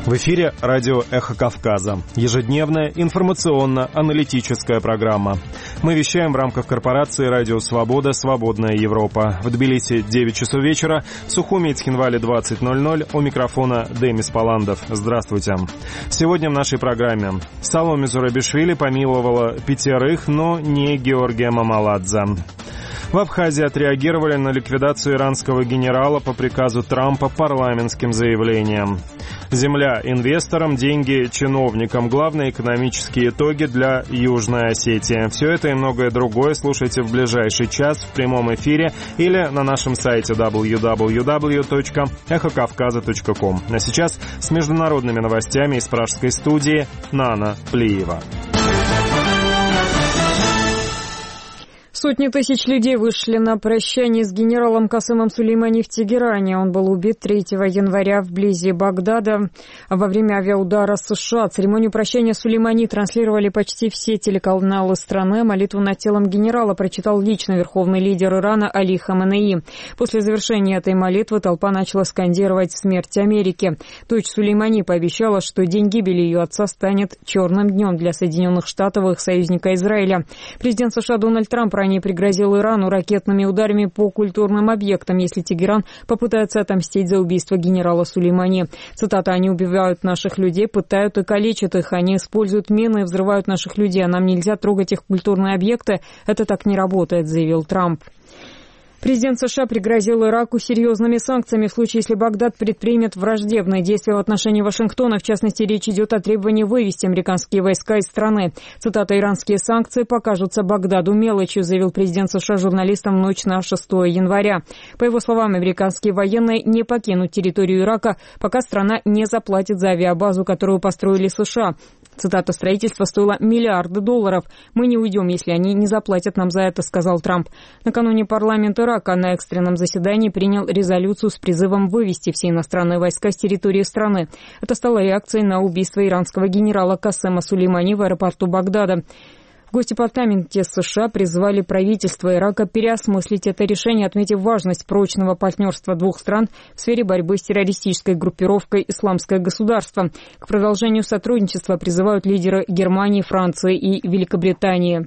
В эфире радио «Эхо Кавказа». Ежедневная информационно-аналитическая программа. Мы вещаем в рамках корпорации «Радио Свобода. Свободная Европа». В Тбилиси 9 часов вечера, в Сухуми и Цхинвале 20:00. У микрофона Демис Паландов. Здравствуйте. Сегодня в нашей программе. Саломе Зурабишвили помиловала 5, но не Георгия Мамаладзе. В Абхазии отреагировали на ликвидацию иранского генерала по приказу Трампа парламентским заявлением. Земля инвесторам, деньги чиновникам. Главные экономические итоги для Южной Осетии. Все это и многое другое слушайте в ближайший час в прямом эфире или на нашем сайте www.эхокавказа.ком. А сейчас с международными новостями из пражской студии Нана Плиева. Сотни тысяч людей вышли на прощание с генералом Касемом Сулеймани в Тегеране. Он был убит 3 января вблизи Багдада во время авиаудара США. Церемонию прощания Сулеймани транслировали почти все телеканалы страны. Молитву над телом генерала прочитал лично верховный лидер Ирана Али Хаменеи. После завершения этой молитвы толпа начала скандировать «Смерть Америки». Дочь Сулеймани пообещала, что день гибели ее отца станет черным днем для Соединенных Штатов и их союзника Израиля. Президент США Дональд Трамп ранее пригрозил Ирану ракетными ударами по культурным объектам, если Тегеран попытается отомстить за убийство генерала Сулеймани. Цитата: «Они убивают наших людей, пытают и калечат их. Они используют мины и взрывают наших людей. А нам нельзя трогать их культурные объекты. Это так не работает», — заявил Трамп. Президент США пригрозил Ираку серьезными санкциями в случае, если Багдад предпримет враждебные действия в отношении Вашингтона. В частности, речь идет о требовании вывести американские войска из страны. Цитата: «Иранские санкции покажутся Багдаду мелочью», — заявил президент США журналистам в ночь на 6 января. По его словам, американские военные не покинут территорию Ирака, пока страна не заплатит за авиабазу, которую построили США. Цитата: «Строительство стоило $миллиарды. Мы не уйдем, если они не заплатят нам за это», — сказал Трамп. Накануне парламент Ирака на экстренном заседании принял резолюцию с призывом вывести все иностранные войска с территории страны. Это стало реакцией на убийство иранского генерала Касема Сулеймани в аэропорту Багдада. В Госдепартаменте США призвали правительство Ирака переосмыслить это решение, отметив важность прочного партнерства двух стран в сфере борьбы с террористической группировкой «Исламское государство». К продолжению сотрудничества призывают лидеры Германии, Франции и Великобритании.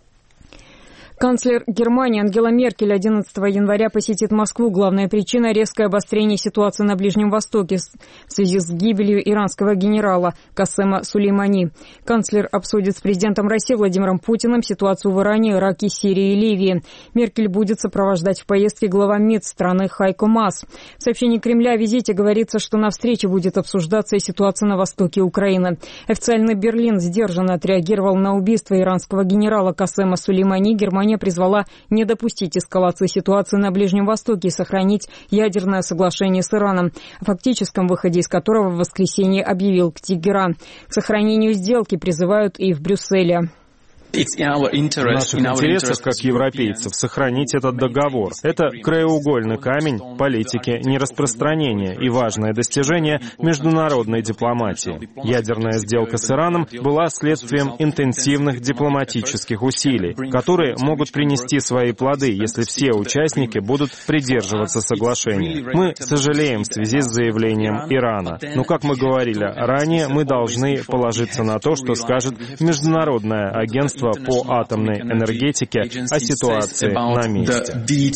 Канцлер Германии Ангела Меркель 11 января посетит Москву. Главная причина – резкое обострение ситуации на Ближнем Востоке в связи с гибелью иранского генерала Касема Сулеймани. Канцлер обсудит с президентом России Владимиром Путиным ситуацию в Иране, Ираке, Сирии и Ливии. Меркель будет сопровождать в поездке глава МИД страны Хайко Маас. В сообщении Кремля о визите говорится, что на встрече будет обсуждаться и ситуация на востоке Украины. Официально Берлин сдержанно отреагировал на убийство иранского генерала Касема Сулеймани. Германия призвала не допустить эскалации ситуации на Ближнем Востоке и сохранить ядерное соглашение с Ираном, о фактическом выходе из которого в воскресенье объявил Тегеран. К сохранению сделки призывают и в Брюсселе. В наших интересах, как европейцев, сохранить этот договор. Это краеугольный камень политики нераспространения и важное достижение международной дипломатии. Ядерная сделка с Ираном была следствием интенсивных дипломатических усилий, которые могут принести свои плоды, если все участники будут придерживаться соглашения. Мы сожалеем в связи с заявлением Ирана, но, как мы говорили ранее, мы должны положиться на то, что скажет Международное агентство по атомной энергетике о ситуации на месте.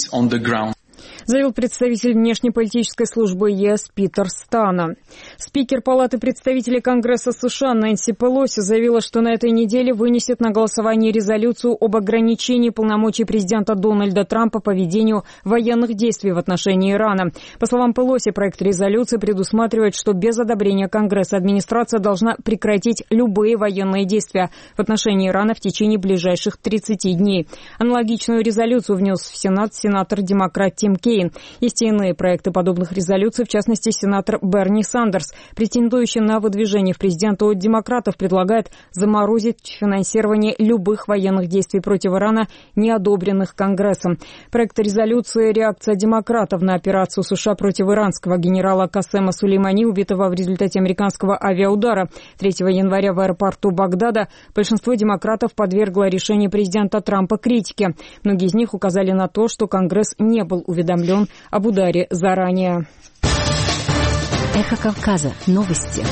Заявил представитель внешнеполитической службы ЕС Питер Стана. Спикер Палаты представителей Конгресса США Нэнси Пелоси заявила, что на этой неделе вынесет на голосование резолюцию об ограничении полномочий президента Дональда Трампа по ведению военных действий в отношении Ирана. По словам Пелоси, проект резолюции предусматривает, что без одобрения Конгресса администрация должна прекратить любые военные действия в отношении Ирана в течение ближайших 30 дней. Аналогичную резолюцию внес в Сенат сенатор-демократ Тим Кейн. Есть и иные проекты подобных резолюций, в частности, сенатор Берни Сандерс, претендующий на выдвижение в президенты от демократов, предлагает заморозить финансирование любых военных действий против Ирана, не одобренных Конгрессом. Проект резолюции «Реакция демократов на операцию США против иранского генерала Касема Сулеймани, убитого в результате американского авиаудара 3 января в аэропорту Багдада», большинство демократов подвергло решение президента Трампа критике. Многие из них указали на то, что Конгресс не был уведомлен об ударе заранее. Эхо Кавказа. Новости.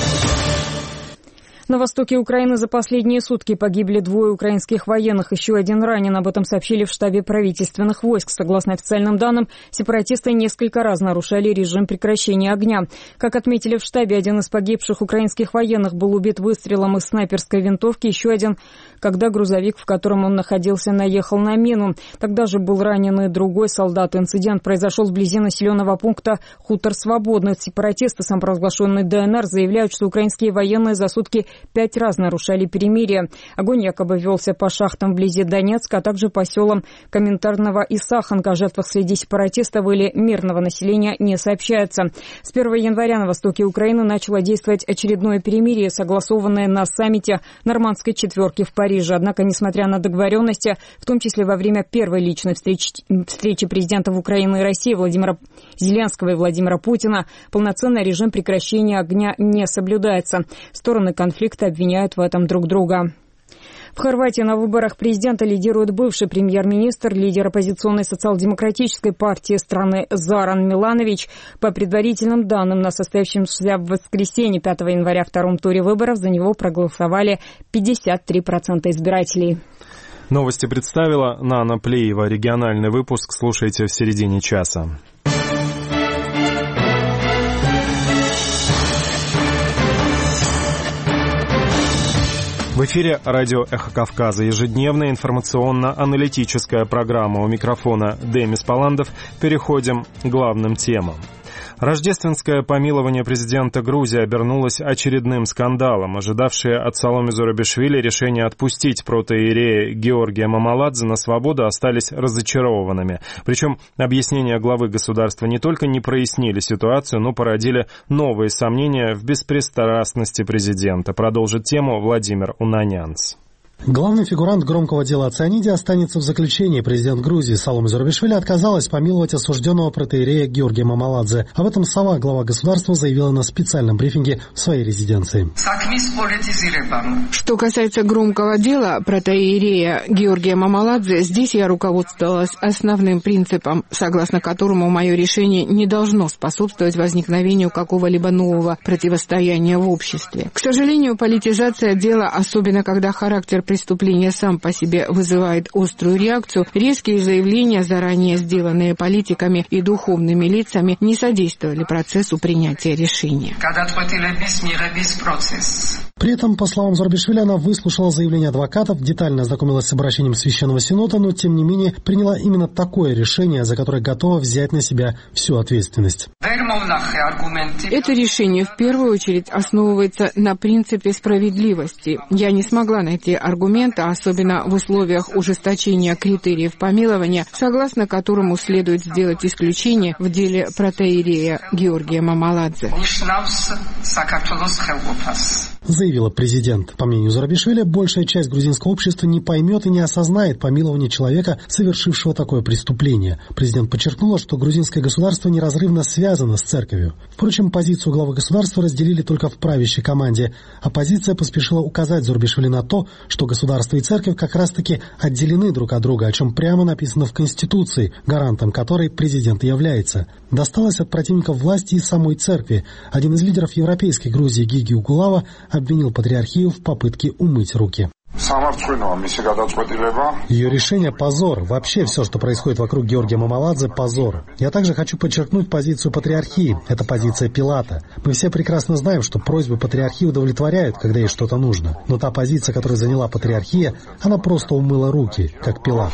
На востоке Украины за последние сутки погибли 2 украинских военных, еще 1 ранен. Об этом сообщили в штабе правительственных войск. Согласно официальным данным, сепаратисты несколько раз нарушали режим прекращения огня. Как отметили в штабе, 1 из погибших украинских военных был убит выстрелом из снайперской винтовки, еще 1, когда грузовик, в котором он находился, наехал на мину. Тогда же был ранен и другой солдат. Инцидент произошел вблизи населенного пункта Хутор Свободный. Сепаратисты, самопровозглашенный ДНР, заявляют, что украинские военные за сутки 5 раз нарушали перемирие. Огонь якобы велся по шахтам вблизи Донецка, а также по селам Комментарного и Саханка. О жертвах среди сепаратистов или мирного населения не сообщается. С 1 января на востоке Украины начало действовать очередное перемирие, согласованное на саммите Нормандской четверки в Париже. Однако, несмотря на договоренности, в том числе во время первой личной встречи президентов Украины и России Владимира Зеленского и Владимира Путина, полноценный режим прекращения огня не соблюдается. Стороны конфликта обвиняют в этом друг друга. В Хорватии на выборах президента лидирует бывший премьер-министр, лидер оппозиционной социал-демократической партии страны Зоран Миланович. По предварительным данным, на состоявшемся в воскресенье 5 января втором туре выборов за него проголосовали 53% избирателей. Новости представила Нана Плеева. Региональный выпуск слушайте в середине часа. В эфире радио «Эхо Кавказа». Ежедневная информационно-аналитическая программа. У микрофона Демис Паландов. Переходим к главным темам. Рождественское помилование президента Грузии обернулось очередным скандалом. Ожидавшие от Саломе Зурабишвили решения отпустить протоиерея Георгия Мамаладзе на свободу остались разочарованными. Причем объяснения главы государства не только не прояснили ситуацию, но породили новые сомнения в беспристрастности президента. Продолжит тему Владимир Унанянц. Главный фигурант громкого дела о цианиде останется в заключении. Президент Грузии Саломе Зурабишвили отказалась помиловать осужденного протоиерея Георгия Мамаладзе. Об этом сама глава государства заявила на специальном брифинге в своей резиденции. Что касается громкого дела протоиерея Георгия Мамаладзе, здесь я руководствовалась основным принципом, согласно которому мое решение не должно способствовать возникновению какого-либо нового противостояния в обществе. К сожалению, политизация дела, особенно когда характер преступление сам по себе вызывает острую реакцию, резкие заявления, заранее сделанные политиками и духовными лицами, не содействовали процессу принятия решения. При этом, по словам Зурабишвили, она выслушала заявления адвокатов, детально ознакомилась с обращением Священного Синода, но, тем не менее, приняла именно такое решение, за которое готова взять на себя всю ответственность. Это решение в первую очередь основывается на принципе справедливости. Я не смогла найти аргумента, особенно в условиях ужесточения критериев помилования, согласно которому следует сделать исключение в деле протоиерея Георгия Мамаладзе. Заявила президент. По мнению Зурабишвили, большая часть грузинского общества не поймет и не осознает помилование человека, совершившего такое преступление. Президент подчеркнула, что грузинское государство неразрывно связано с церковью. Впрочем, позицию главы государства разделили только в правящей команде. Оппозиция поспешила указать Зурабишвили на то, что государство и церковь как раз-таки отделены друг от друга, о чем прямо написано в Конституции, гарантом которой президент является. Досталось от противников власти и самой церкви. Один из лидеров европейской Грузии Гиги Угулава обвинил патриархию в попытке умыть руки. Ее решение – позор. Вообще все, что происходит вокруг Георгия Мамаладзе – позор. Я также хочу подчеркнуть позицию патриархии. Это позиция Пилата. Мы все прекрасно знаем, что просьбы патриархии удовлетворяют, когда ей что-то нужно. Но та позиция, которую заняла патриархия, она просто умыла руки, как Пилат.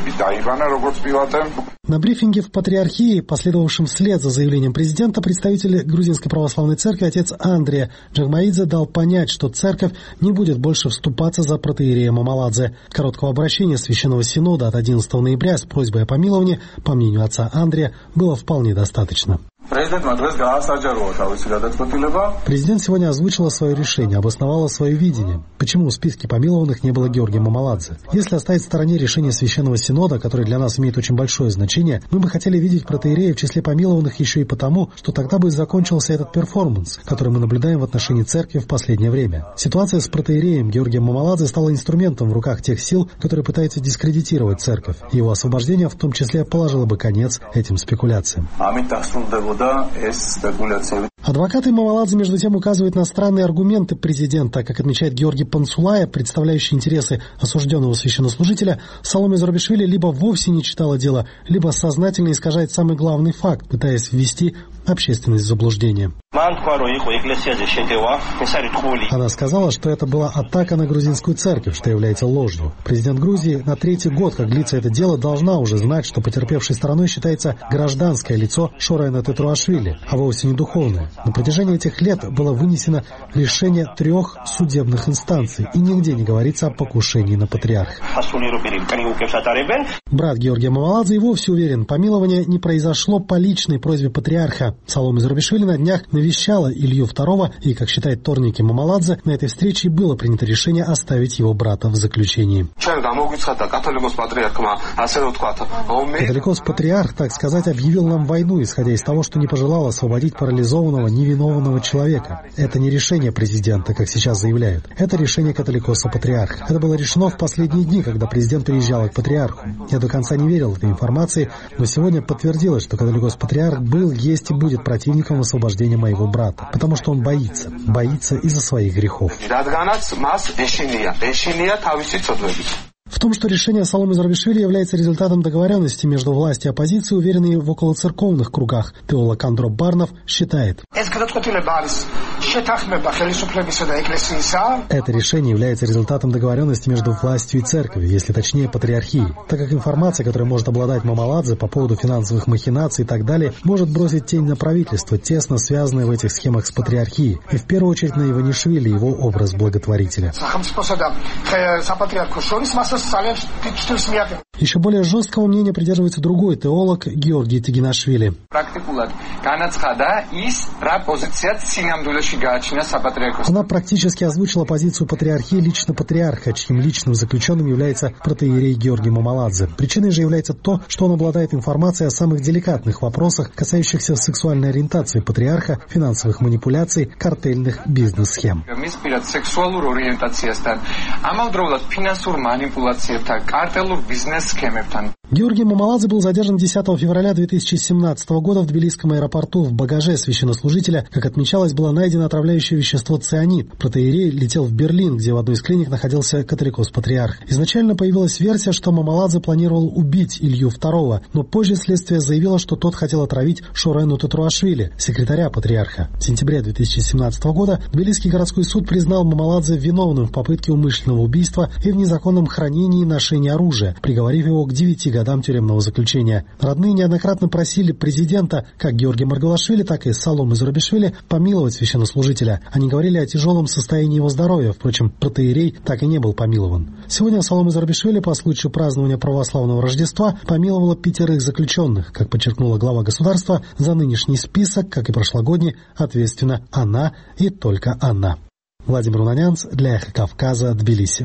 На брифинге в патриархии, последовавшем вслед за заявлением президента, представитель Грузинской православной церкви отец Андрия Джагмаидзе дал понять, что церковь не будет больше вступаться за протоиерея Мамаладзе. Короткого обращения Священного Синода от 11 ноября с просьбой о помиловании, по мнению отца Андрия, было вполне достаточно. Президент сегодня озвучила свое решение, обосновала свое видение. Почему в списке помилованных не было Георгия Мамаладзе? Если оставить в стороне решение Священного Синода, которое для нас имеет очень большое значение, мы бы хотели видеть протоиерея в числе помилованных еще и потому, что тогда бы закончился этот перформанс, который мы наблюдаем в отношении церкви в последнее время. Ситуация с протоиереем Георгием Мамаладзе стала инструментом в руках тех сил, которые пытаются дискредитировать церковь. Его освобождение в том числе положило бы конец этим спекуляциям. Адвокаты Мамаладзе, между тем, указывают на странные аргументы президента. Как отмечает Георгий Панцулая, представляющий интересы осужденного священнослужителя, Саломе Зурабишвили либо вовсе не читала дело, либо сознательно искажает самый главный факт, пытаясь ввести общественность в заблуждение. Она сказала, что это была атака на грузинскую церковь, что является ложью. Президент Грузии на 3-й год, как длится это дело, должна уже знать, что потерпевшей стороной считается гражданское лицо Шорайна Тетруашвили, а вовсе не духовное. На протяжении этих лет было вынесено решение 3 судебных инстанций, и нигде не говорится о покушении на патриарха. Брат Георгия Мамаладзе и вовсе уверен, помилование не произошло по личной просьбе патриарха. Саломе Зурабишвили на днях навещала Илью II, и, как считает Торники Мамаладзе, на этой встрече было принято решение оставить его брата в заключении. Католикос-патриарх, так сказать, объявил нам войну, исходя из того, что не пожелал освободить парализованного, невиновного человека. Это не решение президента, как сейчас заявляют. Это решение католикоса-патриарха. Это было решено в последние дни, когда президент приезжал к патриарху. Я до конца не верил этой информации, но сегодня подтвердилось, что католикос-патриарх был, есть и будет противником освобождения моего брата, потому что он боится из-за своих грехов. В том, что решение Саломе Зурабишвили является результатом договоренности между властью и оппозицией, уверенный в околоцерковных кругах, теолог Андроп Барнов считает. Это решение является результатом договоренности между властью и церковью, если точнее патриархией, так как информация, которой может обладать Мамаладзе по поводу финансовых махинаций и так далее, может бросить тень на правительство, тесно связанное в этих схемах с патриархией, и в первую очередь на Иванишвили, его образ благотворителя. Еще более жесткого мнения придерживается другой теолог Георгий Тигинашвили. Она практически озвучила позицию патриархии лично патриарха, чьим личным заключенным является протоиерей Георгий Мамаладзе. Причиной же является то, что он обладает информацией о самых деликатных вопросах, касающихся сексуальной ориентации патриарха, финансовых манипуляций, картельных бизнес-схем. Георгий Мамаладзе был задержан 10 февраля 2017 года в тбилисском аэропорту. В багаже священнослужителя, как отмечалось, было найдено отравляющее вещество цианид. Протоиерей летел в Берлин, где в одной из клиник находился католикос-патриарх. Изначально появилась версия, что Мамаладзе планировал убить Илью II, но позже следствие заявило, что тот хотел отравить Шорайну Тетруашвили, секретаря патриарха. В сентябре 2017 года Тбилисский городской суд признал Мамаладзе виновным в попытке умышленного убийства и в незаконном хранении и ношении оружия, приговорив его к 9 годам тюремного заключения. Родные неоднократно просили президента, как Георгия Маргалашвили, так и Саломе Зурабишвили, помиловать священнослужителя. Они говорили о тяжелом состоянии его здоровья, впрочем, протоиерей так и не был помилован. Сегодня Саломе Зурабишвили по случаю празднования православного Рождества помиловала 5 заключенных. Как подчеркнула глава государства, за нынешний список, как и прошлогодний, ответственна она и только она. Владимир Унанянц для Эхо Кавказа, Тбилиси.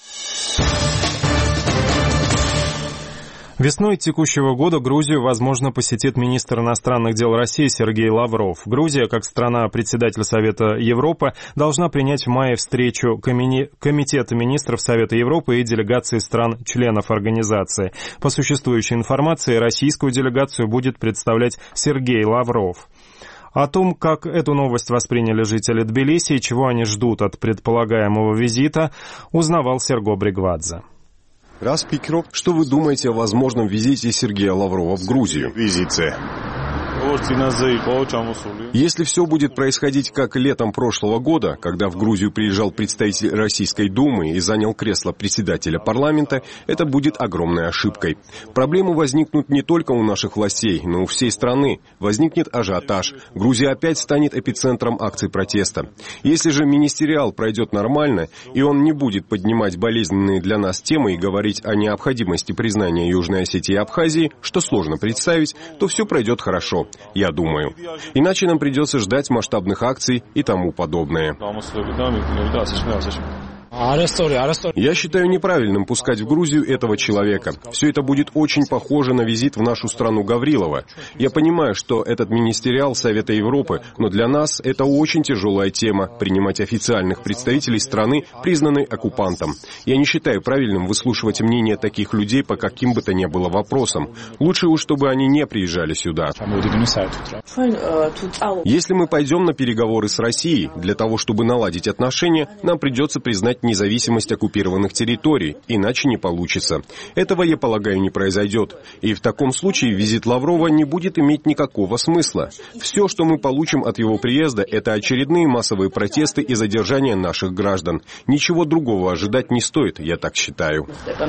Весной текущего года Грузию, возможно, посетит министр иностранных дел России Сергей Лавров. Грузия, как страна-председатель Совета Европы, должна принять в мае встречу Комитета министров Совета Европы и делегации стран-членов организации. По существующей информации, российскую делегацию будет представлять Сергей Лавров. О том, как эту новость восприняли жители Тбилиси и чего они ждут от предполагаемого визита, узнавал Серго Бригвадзе. Что вы думаете о возможном визите Сергея Лаврова в Грузию? Если все будет происходить как летом прошлого года, когда в Грузию приезжал представитель Российской Думы и занял кресло председателя парламента, это будет огромной ошибкой. Проблемы возникнут не только у наших властей, но и у всей страны. Возникнет ажиотаж. Грузия опять станет эпицентром акций протеста. Если же министериал пройдет нормально, и он не будет поднимать болезненные для нас темы и говорить о необходимости признания Южной Осетии и Абхазии, что сложно представить, то все пройдет хорошо. Я думаю. Иначе нам придется ждать масштабных акций и тому подобное. Я считаю неправильным пускать в Грузию этого человека. Все это будет очень похоже на визит в нашу страну Гаврилова. Я понимаю, что этот министериал Совета Европы, но для нас это очень тяжелая тема — принимать официальных представителей страны, признанной оккупантом. Я не считаю правильным выслушивать мнение таких людей по каким бы то ни было вопросам. Лучше уж, чтобы они не приезжали сюда. Если мы пойдем на переговоры с Россией, для того, чтобы наладить отношения, нам придется признать независимость оккупированных территорий, иначе не получится. Этого, я полагаю, не произойдет. И в таком случае визит Лаврова не будет иметь никакого смысла. Все, что мы получим от его приезда, это очередные массовые протесты и задержания наших граждан. Ничего другого ожидать не стоит, я так считаю.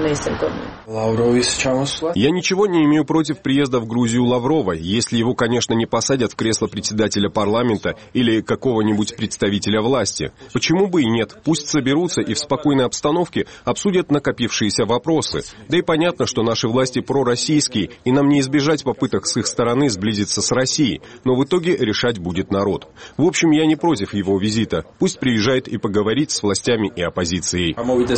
Я ничего не имею против приезда в Грузию Лаврова, если его, конечно, не посадят в кресло председателя парламента или какого-нибудь представителя власти. Почему бы и нет? Пусть соберутся и в спокойной обстановке обсудят накопившиеся вопросы. Да и понятно, что наши власти пророссийские, и нам не избежать попыток с их стороны сблизиться с Россией, но в итоге решать будет народ. В общем, я не против его визита. Пусть приезжает и поговорит с властями и оппозицией.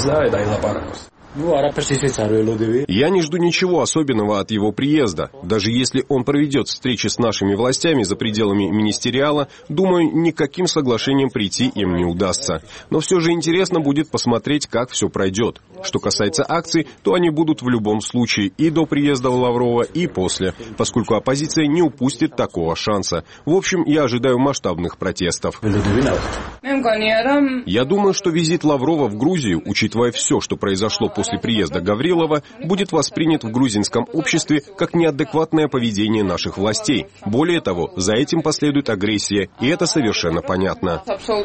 Я не жду ничего особенного от его приезда. Даже если он проведет встречи с нашими властями за пределами министериала, думаю, никаким соглашением прийти им не удастся. Но все же интересно будет посмотреть, как все пройдет. Что касается акций, то они будут в любом случае и до приезда Лаврова, и после, поскольку оппозиция не упустит такого шанса. В общем, я ожидаю масштабных протестов. Я думаю, что визит Лаврова в Грузию, учитывая все, что произошло после приезда Гаврилова, будет воспринят в грузинском обществе как неадекватное поведение наших властей. Более того, за этим последует агрессия, и это совершенно понятно.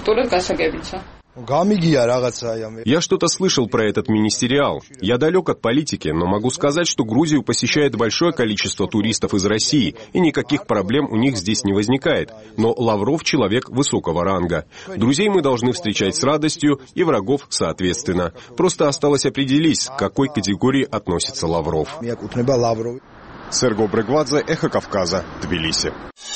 Я что-то слышал про этот министериал. Я далек от политики, но могу сказать, что Грузию посещает большое количество туристов из России, и никаких проблем у них здесь не возникает. Но Лавров — человек высокого ранга. Друзей мы должны встречать с радостью, и врагов соответственно. Просто осталось определить, к какой категории относится Лавров. Серго Брегвадзе, Эхо Кавказа, Тбилиси.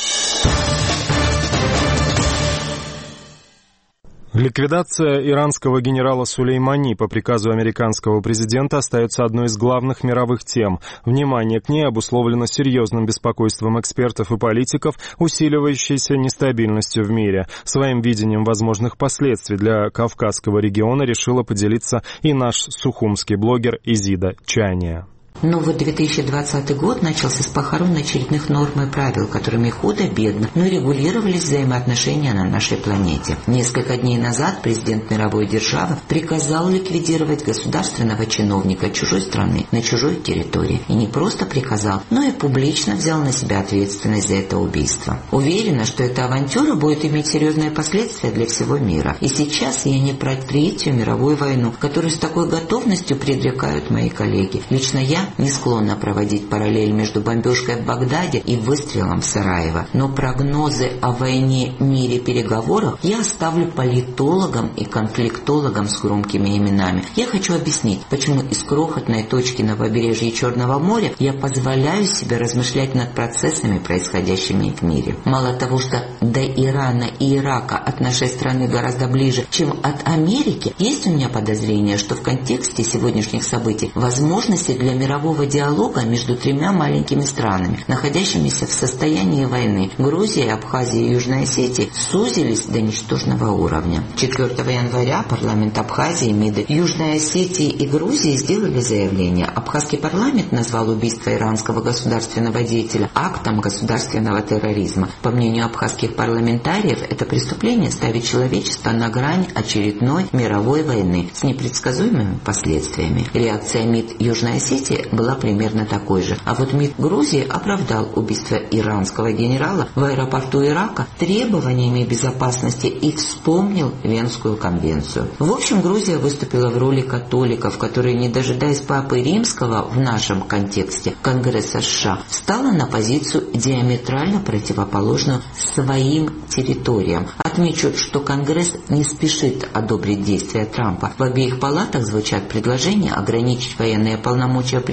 Ликвидация иранского генерала Сулеймани по приказу американского президента остается одной из главных мировых тем. Внимание к ней обусловлено серьезным беспокойством экспертов и политиков, усиливающейся нестабильностью в мире. Своим видением возможных последствий для Кавказского региона решила поделиться и наш сухумский блогер Изида Чания. Новый 2020 год начался с похорон очередных норм и правил, которыми худо-бедно, но регулировались взаимоотношения на нашей планете. Несколько дней назад президент мировой державы приказал ликвидировать государственного чиновника чужой страны на чужой территории. И не просто приказал, но и публично взял на себя ответственность за это убийство. Уверена, что эта авантюра будет иметь серьезные последствия для всего мира. И сейчас я не про Третью мировую войну, которую с такой готовностью предрекают мои коллеги. Лично я не склонна проводить параллель между бомбежкой в Багдаде и выстрелом в Сараево. Но прогнозы о войне, мире, переговорах я оставлю политологам и конфликтологам с громкими именами. Я хочу объяснить, почему из крохотной точки на побережье Черного моря я позволяю себе размышлять над процессами, происходящими в мире. Мало того, что до Ирана и Ирака от нашей страны гораздо ближе, чем от Америки, есть у меня подозрение, что в контексте сегодняшних событий возможности для мирового диалога между тремя маленькими странами, находящимися в состоянии войны, Грузия, Абхазия и Южная Осетия, сузились до ничтожного уровня. 4 января парламент Абхазии, МИДы Южной Осетии и Грузии сделали заявление. Абхазский парламент назвал убийство иранского государственного деятеля актом государственного терроризма. По мнению абхазских парламентариев, это преступление ставит человечество на грань очередной мировой войны с непредсказуемыми последствиями. Реакция МИД Южной Осетии была примерно такой же. А вот МИД Грузии оправдал убийство иранского генерала в аэропорту Ирака требованиями безопасности и вспомнил Венскую конвенцию. В общем, Грузия выступила в роли католиков, которые, не дожидаясь Папы Римского в нашем контексте Конгресса США, встала на позицию диаметрально противоположную своим территориям. Отмечу, что Конгресс не спешит одобрить действия Трампа. В обеих палатах звучат предложения ограничить военные полномочия президента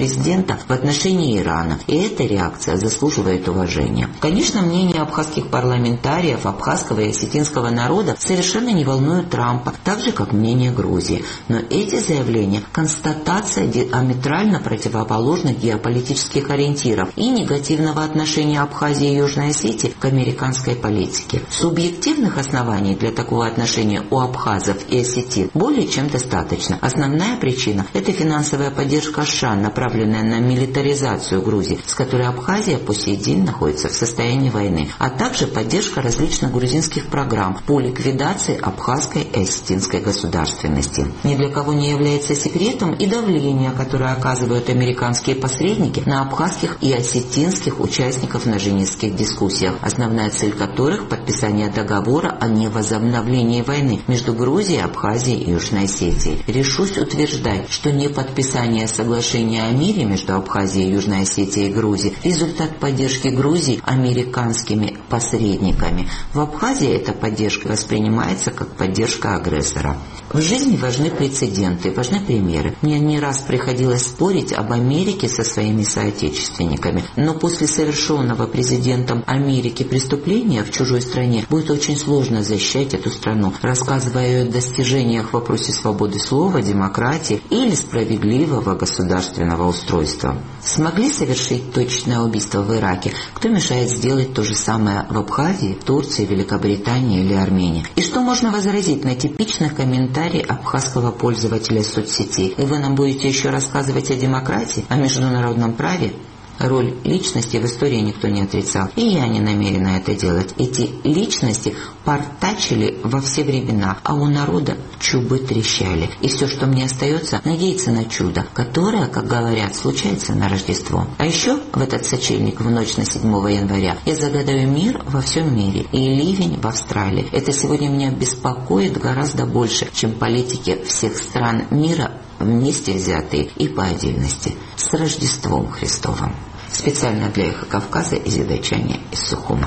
президента в отношении Ирана, и эта реакция заслуживает уважения. Конечно, мнение абхазских парламентариев, абхазского и осетинского народа совершенно не волнует Трампа, так же, как мнение Грузии. Но эти заявления – констатация диаметрально противоположных геополитических ориентиров и негативного отношения Абхазии и Южной Осетии к американской политике. Субъективных оснований для такого отношения у абхазов и осетин более чем достаточно. Основная причина – это финансовая поддержка США, направленная на милитаризацию Грузии, с которой Абхазия по сей день находится в состоянии войны, а также поддержка различных грузинских программ по ликвидации абхазской и осетинской государственности. Ни для кого не является секретом и давление, которое оказывают американские посредники на абхазских и осетинских участников на женевских дискуссиях, основная цель которых – подписание договора о невозобновлении войны между Грузией, Абхазией и Южной Осетией. Решусь утверждать, что не подписание соглашения о мире между Абхазией, Южной Осетией и Грузией – результат поддержки Грузии американскими посредниками. В Абхазии эта поддержка воспринимается как поддержка агрессора. В жизни важны прецеденты, важны примеры. Мне не раз приходилось спорить об Америке со своими соотечественниками, но после совершенного президентом Америки преступления в чужой стране будет очень сложно защищать эту страну, рассказывая о ее достижениях в вопросе свободы слова, демократии или справедливого государственного устройства. Смогли совершить точное убийство в Ираке? Кто мешает сделать то же самое в Абхазии, Турции, Великобритании или Армении? И что можно возразить на типичный комментарий абхазского пользователя соцсетей? И вы нам будете еще рассказывать о демократии, о международном праве? Роль личности в истории никто не отрицал, и я не намерена это делать. Эти личности портачили во все времена, а у народа чубы трещали. И все, что мне остается, надеяться на чудо, которое, как говорят, случается на Рождество. А еще в этот сочельник, в ночь на 7 января, я загадаю мир во всем мире и ливень в Австралии. Это сегодня меня беспокоит гораздо больше, чем политики всех стран мира вместе взятые и по отдельности. С Рождеством Христовым. Специально для Эхо Кавказа из Ядачани, из Сухума.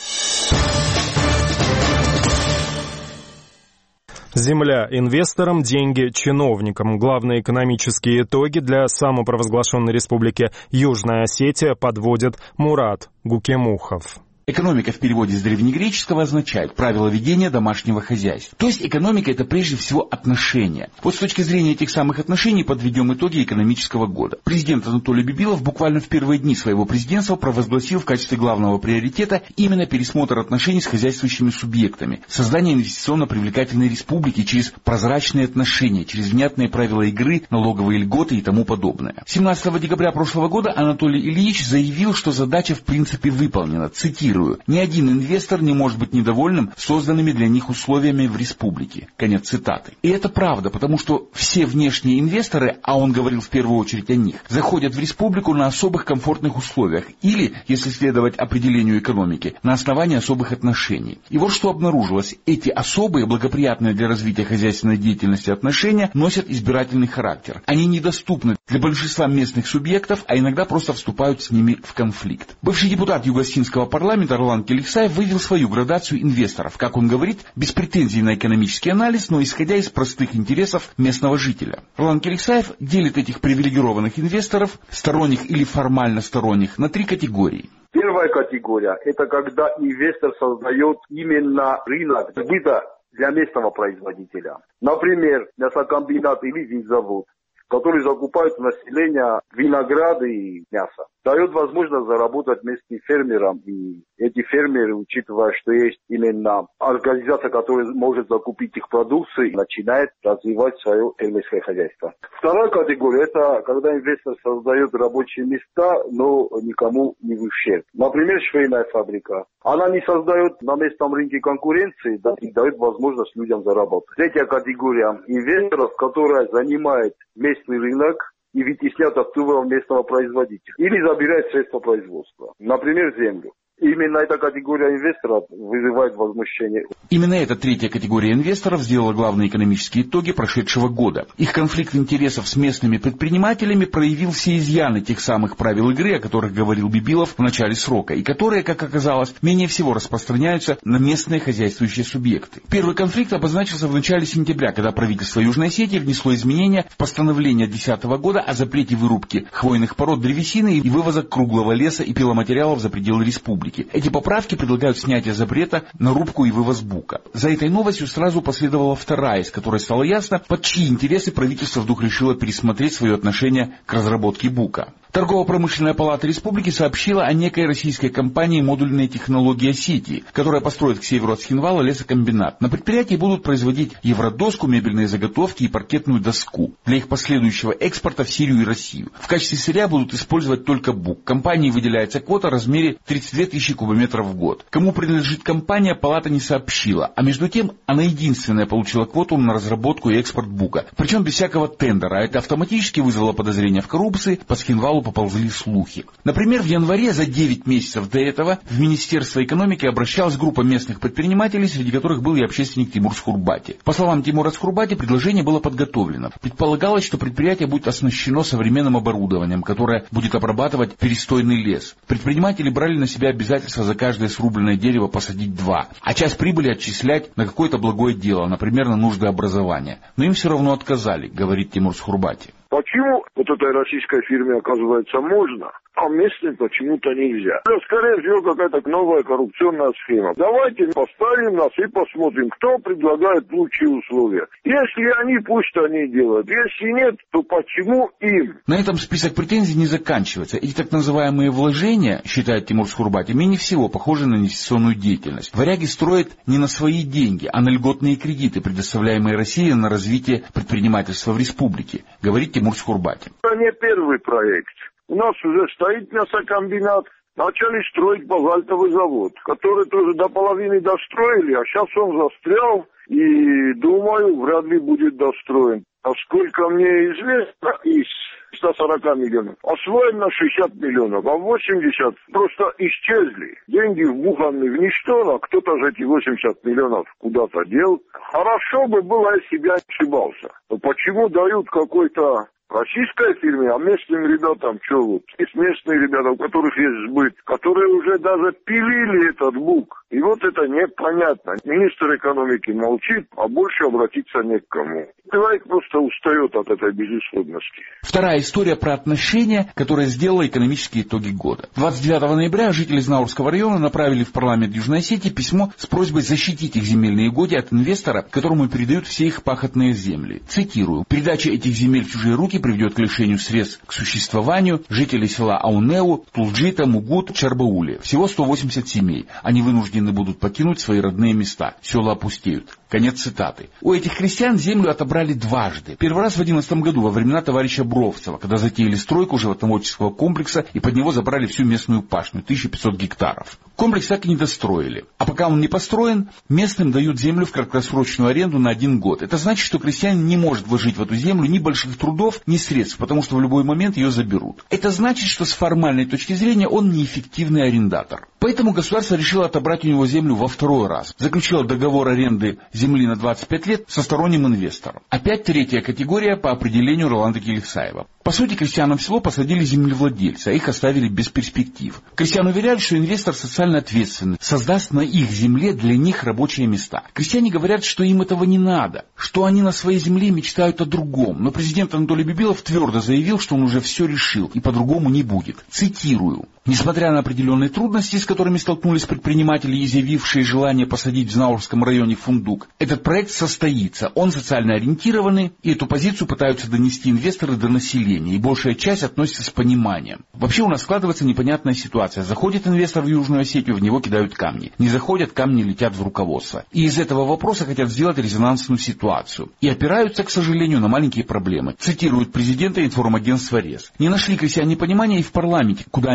Земля инвесторам, деньги чиновникам. Главные экономические итоги для самопровозглашенной республики Южная Осетия подводит Мурат Гукемухов. Экономика в переводе с древнегреческого означает правила ведения домашнего хозяйства. То есть экономика – это прежде всего отношения. Вот с точки зрения этих самых отношений подведем итоги экономического года. Президент Анатолий Бибилов буквально в первые дни своего президентства провозгласил в качестве главного приоритета именно пересмотр отношений с хозяйствующими субъектами, создание инвестиционно привлекательной республики через прозрачные отношения, через внятные правила игры, налоговые льготы и тому подобное. 17 декабря прошлого года Анатолий Ильич заявил, что задача в принципе выполнена. Цитирую: «Ни один инвестор не может быть недовольным созданными для них условиями в республике». Конец цитаты. И это правда, потому что все внешние инвесторы, а он говорил в первую очередь о них, заходят в республику на особых комфортных условиях или, если следовать определению экономики, на основании особых отношений. И вот что обнаружилось. Эти особые, благоприятные для развития хозяйственной деятельности отношения носят избирательный характер. Они недоступны для большинства местных субъектов, а иногда просто вступают с ними в конфликт. Бывший депутат Юго-Осетинского парламента Ролан Келиксаев вывел свою градацию инвесторов, как он говорит, без претензий на экономический анализ, но исходя из простых интересов местного жителя. Ролан Келиксаев делит этих привилегированных инвесторов, сторонних или формально сторонних, на 3 категории. Первая категория – это когда инвестор создает именно рынок сбыта для местного производителя. Например, мясокомбинат или винзавод, который закупает у населения винограды и мясо. Дает возможность заработать местным фермерам, и эти фермеры, учитывая, что есть именно организация, которая может закупить их продукцию, начинает развивать свое фермерское хозяйство. Вторая категория – это когда инвестор создает рабочие места, но никому не в ущерб. Например, швейная фабрика. Она не создает на местном рынке конкуренции, да, и дает возможность людям заработать. Третья категория инвесторов, которая занимает местный рынок и вытесняет оттуда местного производителя. Или забирает средства производства. Например, землю. Именно эта категория инвесторов вызывает возмущение. Именно эта третья категория инвесторов сделала главные экономические итоги прошедшего года. Их конфликт интересов с местными предпринимателями проявил все изъяны тех самых правил игры, о которых говорил Бибилов в начале срока, и которые, как оказалось, менее всего распространяются на местные хозяйствующие субъекты. Первый конфликт обозначился в начале сентября, когда правительство Южной Осетии внесло изменения в постановление 2010 года о запрете вырубки хвойных пород, древесины и вывоза круглого леса и пиломатериалов за пределы республики. Эти поправки предлагают снятие запрета на рубку и вывоз бука. За этой новостью сразу последовала вторая, из которой стало ясно, под чьи интересы правительство вдруг решило пересмотреть свое отношение к разработке бука. Торгово-промышленная палата республики сообщила о некой российской компании «Модульные технологии Осетии», которая построит к северу от Схинвала лесокомбинат. На предприятии будут производить евродоску, мебельные заготовки и паркетную доску для их последующего экспорта в Сирию и Россию. В качестве сырья будут использовать только бук. Компании выделяется квота в размере 32 тысячи кубометров в год. Кому принадлежит компания, палата не сообщила, а между тем она единственная получила квоту на разработку и экспорт бука, причем без всякого тендера. Это автоматически вызвало подозрения в коррупции, по Схинвалу поползли слухи. Например, в январе, за 9 месяцев до этого, в Министерство экономики обращалась группа местных предпринимателей, среди которых был и общественник Тимур Схурбати. По словам Тимура Схурбати, предложение было подготовлено. Предполагалось, что предприятие будет оснащено современным оборудованием, которое будет обрабатывать перестойный лес. Предприниматели брали на себя обязательство за каждое срубленное дерево посадить 2, а часть прибыли отчислять на какое-то благое дело, например, на нужды образования. Но им все равно отказали, говорит Тимур Схурбати. Почему вот этой российской фирме, оказывается, можно, а местным почему-то нельзя? Это, скорее всего, какая-то новая коррупционная схема. Давайте поставим нас и посмотрим, кто предлагает лучшие условия. Если они, пусть они делают. Если нет, то почему им? На этом список претензий не заканчивается. Эти так называемые вложения, считает Тимур Схурбати, менее всего похожи на инвестиционную деятельность. Варяги строят не на свои деньги, а на льготные кредиты, предоставляемые Россией на развитие предпринимательства в республике, говорит Тимур Схурбати. Это не первый проект. У нас уже стоит мясокомбинат. Начали строить базальтовый завод, который тоже до половины достроили, а сейчас он застрял и, думаю, вряд ли будет достроен. Насколько мне известно, из 140 миллионов освоено 60 миллионов, а 80 просто исчезли. Деньги вбуханы в ничто, а кто-то же эти 80 миллионов куда-то дел. Хорошо бы было, если бы я ошибался. Но почему дают какой-то российской фирме, а местным ребятам, что вот, есть местные ребята, у которых есть сбыт, которые уже даже пилили этот бук. И вот это непонятно. Министр экономики молчит, а больше обратиться не к кому. Человек просто устает от этой безысходности. Вторая история про отношения, которая сделала экономические итоги года. 29 ноября жители Знаурского района направили в парламент Южной Осетии письмо с просьбой защитить их земельные угодья от инвестора, которому передают все их пахотные земли. Цитирую. «Передача этих земель в чужие руки приведет к лишению средств к существованию жителей села Аунеу, Тулджита, Мугут, Чарбаули. Всего 180 семей. Они вынуждены будут покинуть свои родные места. Села опустеют». Конец цитаты. У этих крестьян землю отобрали дважды. Первый раз в 2011 году, во времена товарища Бровцева, когда затеяли стройку животноводческого комплекса и под него забрали всю местную пашню, 1500 гектаров. Комплекс так и не достроили. А пока он не построен, местным дают землю в краткосрочную аренду на 1 год. Это значит, что крестьянин не может вложить в эту землю ни больших трудов, ни средств, потому что в любой момент ее заберут. Это значит, что с формальной точки зрения он неэффективный арендатор. Поэтому государство решило отобрать у него землю во второй раз. Заключило договор аренды земли на 25 лет со сторонним инвестором. Опять третья категория по определению Роланда Келихсаева. По сути, крестьянам в село посадили землевладельцы, а их оставили без перспектив. Крестьян уверяют, что инвестор социально ответственный, создаст на их земле для них рабочие места. Крестьяне говорят, что им этого не надо, что они на своей земле мечтают о другом. Но президент Анатолий Бибилов твердо заявил, что он уже все решил и по-другому не будет. Цитирую. Несмотря на определенные трудности, с которыми столкнулись предприниматели, изъявившие желание посадить в Знаурском районе фундук, этот проект состоится. Он социально ориентированный, и эту позицию пытаются донести инвесторы до населения, и большая часть относится с пониманием. Вообще у нас складывается непонятная ситуация. Заходит инвестор в Южную Осетию, в него кидают камни. Не заходят, камни летят в руководство. И из этого вопроса хотят сделать резонансную ситуацию. И опираются, к сожалению, на маленькие проблемы. Цитирует президента информагентства РЕС. Не нашли крестьяне понимания и в парламенте, куда они обратились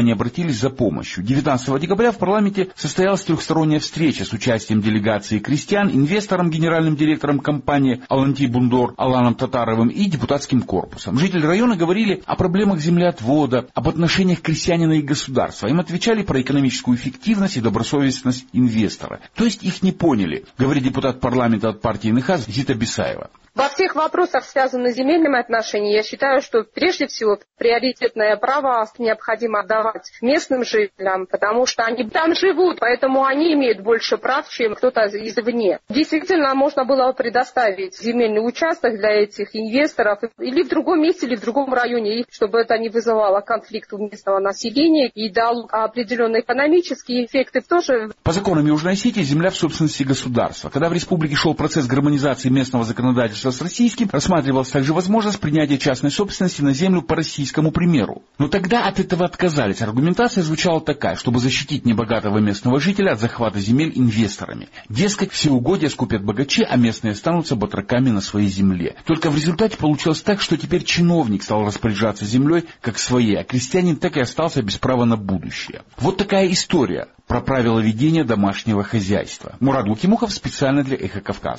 обратились за помощью. 19 декабря в парламенте состоялась трехсторонняя встреча с участием делегации крестьян, инвестором, генеральным директором компании «Аланти Бундор» Аланом Татаровым и депутатским корпусом. Жители района говорили о проблемах землеотвода, об отношениях крестьянина и государства. Им отвечали про экономическую эффективность и добросовестность инвестора. То есть их не поняли, говорит депутат парламента от партии НХАС Зита Бисаева. Во всех вопросах, связанных с земельными отношениями, я считаю, что прежде всего приоритетное право необходимо отдавать местным жителям, потому что они там живут, поэтому они имеют больше прав, чем кто-то извне. Действительно, можно было предоставить земельный участок для этих инвесторов или в другом месте, или в другом районе, чтобы это не вызывало конфликт у местного населения и дало определенные экономические эффекты тоже. По законам Южной Осетии земля в собственности государства. Когда в республике шел процесс гармонизации местного законодательства с российским, рассматривалась также возможность принятия частной собственности на землю по российскому примеру. Но тогда от этого отказались. Аргументация звучала такая, чтобы защитить небогатого местного жителя от захвата земель инвесторами. Дескать, все угодья скупят богачи, а местные останутся батраками на своей земле. Только в результате получилось так, что теперь чиновник стал распоряжаться землей как своей, а крестьянин так и остался без права на будущее. Вот такая история про правила ведения домашнего хозяйства. Мурат Гукимухов специально для «Эхо Кавказа».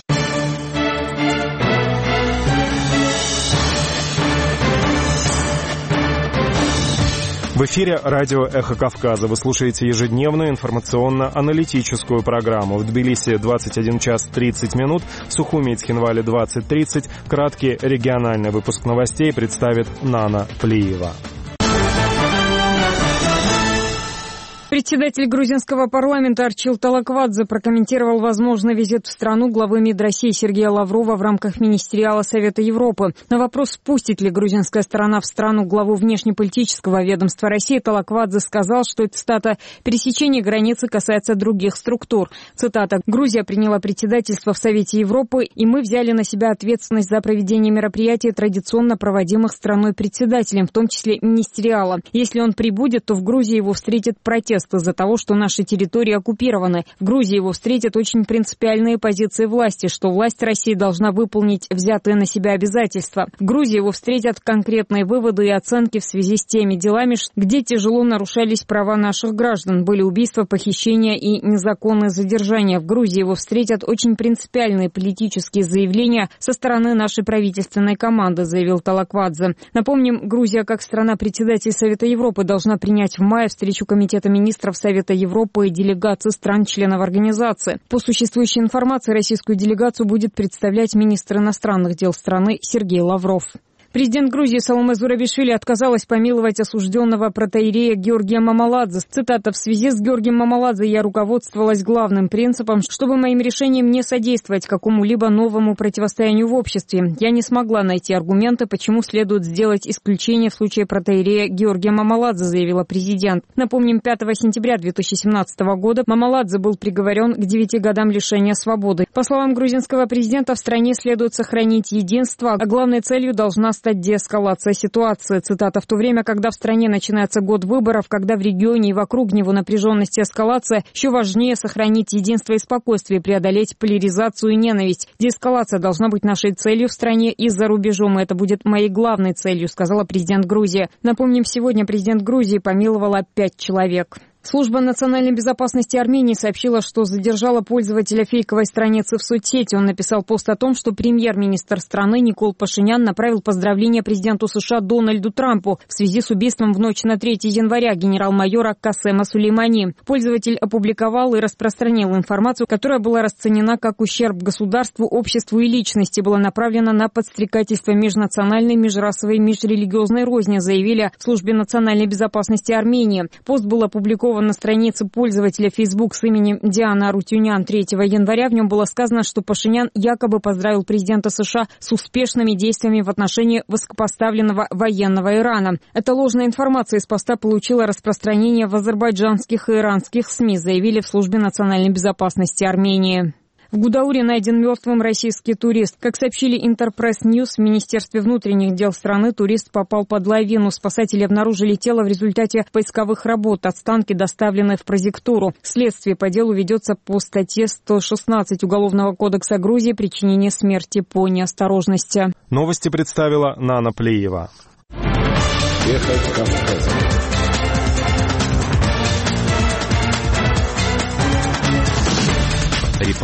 В эфире радио «Эхо Кавказа». Вы слушаете ежедневную информационно-аналитическую программу. В Тбилиси 21 час 30 минут, в Сухуми и Цхинвале 20:30. Краткий региональный выпуск новостей представит Нана Плиева. Председатель грузинского парламента Арчил Талаквадзе прокомментировал возможный визит в страну главы МИД России Сергея Лаврова в рамках Министериала Совета Европы. На вопрос, пустит ли грузинская сторона в страну главу внешнеполитического ведомства России, Талаквадзе сказал, что это, цитата, «пересечение границы касается других структур». Цитата, «Грузия приняла председательство в Совете Европы, и мы взяли на себя ответственность за проведение мероприятий, традиционно проводимых страной-председателем, в том числе министериала. Если он прибудет, то в Грузии его встретит протест из-за того, что наши территории оккупированы. В Грузии его встретят очень принципиальные позиции власти, что власть России должна выполнить взятые на себя обязательства. В Грузии его встретят конкретные выводы и оценки в связи с теми делами, где тяжело нарушались права наших граждан, были убийства, похищения и незаконные задержания. В Грузии его встретят очень принципиальные политические заявления со стороны нашей правительственной команды, заявил Талаквадзе. Напомним, Грузия, как страна-председатель Совета Европы, должна принять в мае встречу Комитета министров Совета Европы и делегации стран-членов организации. По существующей информации, российскую делегацию будет представлять министр иностранных дел страны Сергей Лавров. Президент Грузии Саломе Зурабишвили отказалась помиловать осужденного протоиерея Георгия Мамаладзе. Цитата, «В связи с Георгием Мамаладзе я руководствовалась главным принципом, чтобы моим решением не содействовать какому-либо новому противостоянию в обществе. Я не смогла найти аргументы, почему следует сделать исключение в случае протоиерея Георгия Мамаладзе», заявила президент. Напомним, 5 сентября 2017 года Мамаладзе был приговорен к 9 годам лишения свободы. По словам грузинского президента, в стране следует сохранить единство, а главной целью должна стать деэскалация ситуации. Цитата, «В то время, когда в стране начинается год выборов, когда в регионе и вокруг него напряженность и эскалация, еще важнее сохранить единство и спокойствие, преодолеть поляризацию и ненависть. Деэскалация должна быть нашей целью в стране и за рубежом, и это будет моей главной целью», сказала президент Грузии. Напомним, сегодня президент Грузии помиловала 5 человек. Служба национальной безопасности Армении сообщила, что задержала пользователя фейковой страницы в соцсети. Он написал пост о том, что премьер-министр страны Никол Пашинян направил поздравления президенту США Дональду Трампу в связи с убийством в ночь на 3 января генерал-майора Касема Сулеймани. Пользователь опубликовал и распространил информацию, которая была расценена как ущерб государству, обществу и личности, была направлена на подстрекательство межнациональной, межрасовой, межрелигиозной розни, заявили в службе национальной безопасности Армении. Пост был опубликован на странице пользователя Facebook с именем Диана Арутюнян 3 января. В нем было сказано, что Пашинян якобы поздравил президента США с успешными действиями в отношении высокопоставленного военного Ирана. Эта ложная информация из поста получила распространение в азербайджанских и иранских СМИ, заявили в службе национальной безопасности Армении. В Гудауре найден мертвым российский турист. Как сообщили Интерпресс Ньюс, в Министерстве внутренних дел страны турист попал под лавину. Спасатели обнаружили тело в результате поисковых работ. Останки доставлены в прозектуру. Следствие по делу ведется по статье 116 Уголовного кодекса Грузии «Причинение смерти по неосторожности». Новости представила Нана Плиева.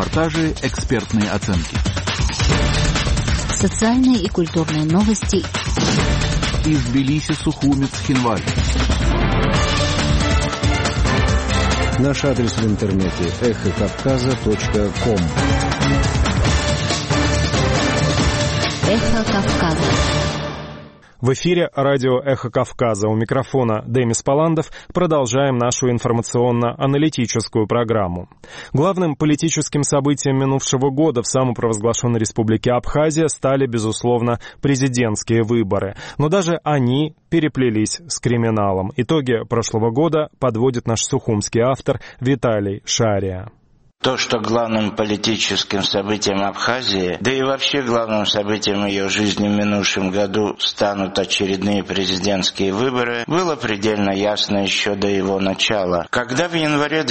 репортажи, экспертные оценки. Социальные и культурные новости. Из Тбилиси, Сухуми, Цхинвали. Наш адрес в интернете эхокавказа.ком. Эхо Кавказа. В эфире радио «Эхо Кавказа». У микрофона Демис Паландов. Продолжаем нашу информационно-аналитическую программу. Главным политическим событием минувшего года в самопровозглашенной республике Абхазия стали, безусловно, президентские выборы. Но даже они переплелись с криминалом. Итоги прошлого года подводит наш сухумский автор Виталий Шария. То, что главным политическим событием Абхазии, да и вообще главным событием ее жизни в минувшем году станут очередные президентские выборы, было предельно ясно еще до его начала. Когда в январе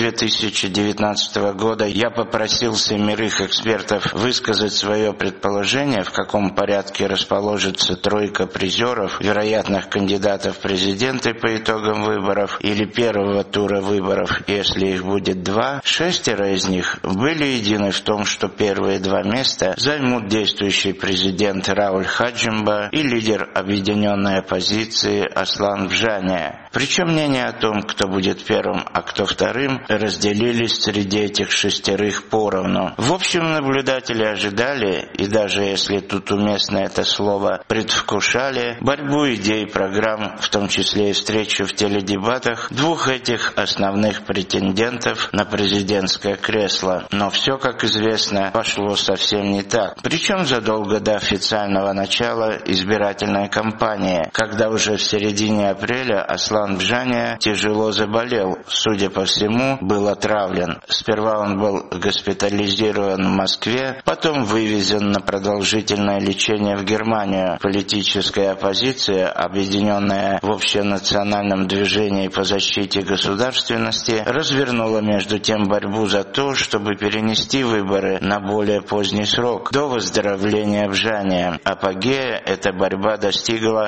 2019 года я попросил 7 экспертов высказать свое предположение, в каком порядке расположится тройка призеров, вероятных кандидатов в президенты по итогам выборов или первого тура выборов, если их будет 2, 6 из них были едины в том, что первые 2 места займут действующий президент Рауль Хаджимба и лидер объединенной оппозиции Аслан Бжания. Причем мнения о том, кто будет первым, а кто вторым, разделились среди этих 6 поровну. В общем, наблюдатели ожидали, и даже если тут уместно это слово предвкушали, борьбу идей, программ, в том числе и встречу в теледебатах, 2 этих основных претендентов на президентское кресло. Но все, как известно, пошло совсем не так. Причем задолго до официального начала избирательной кампании, когда уже в середине апреля Аслан Бжания тяжело заболел, судя по всему, был отравлен. Сперва он был госпитализирован в Москве, потом вывезен на продолжительное лечение в Германию. Политическая оппозиция, объединенная в общенациональном движении по защите государственности, развернула между тем борьбу за то, чтобы перенести выборы на более поздний срок, до выздоровления Бжания. Апогея эта борьба достигла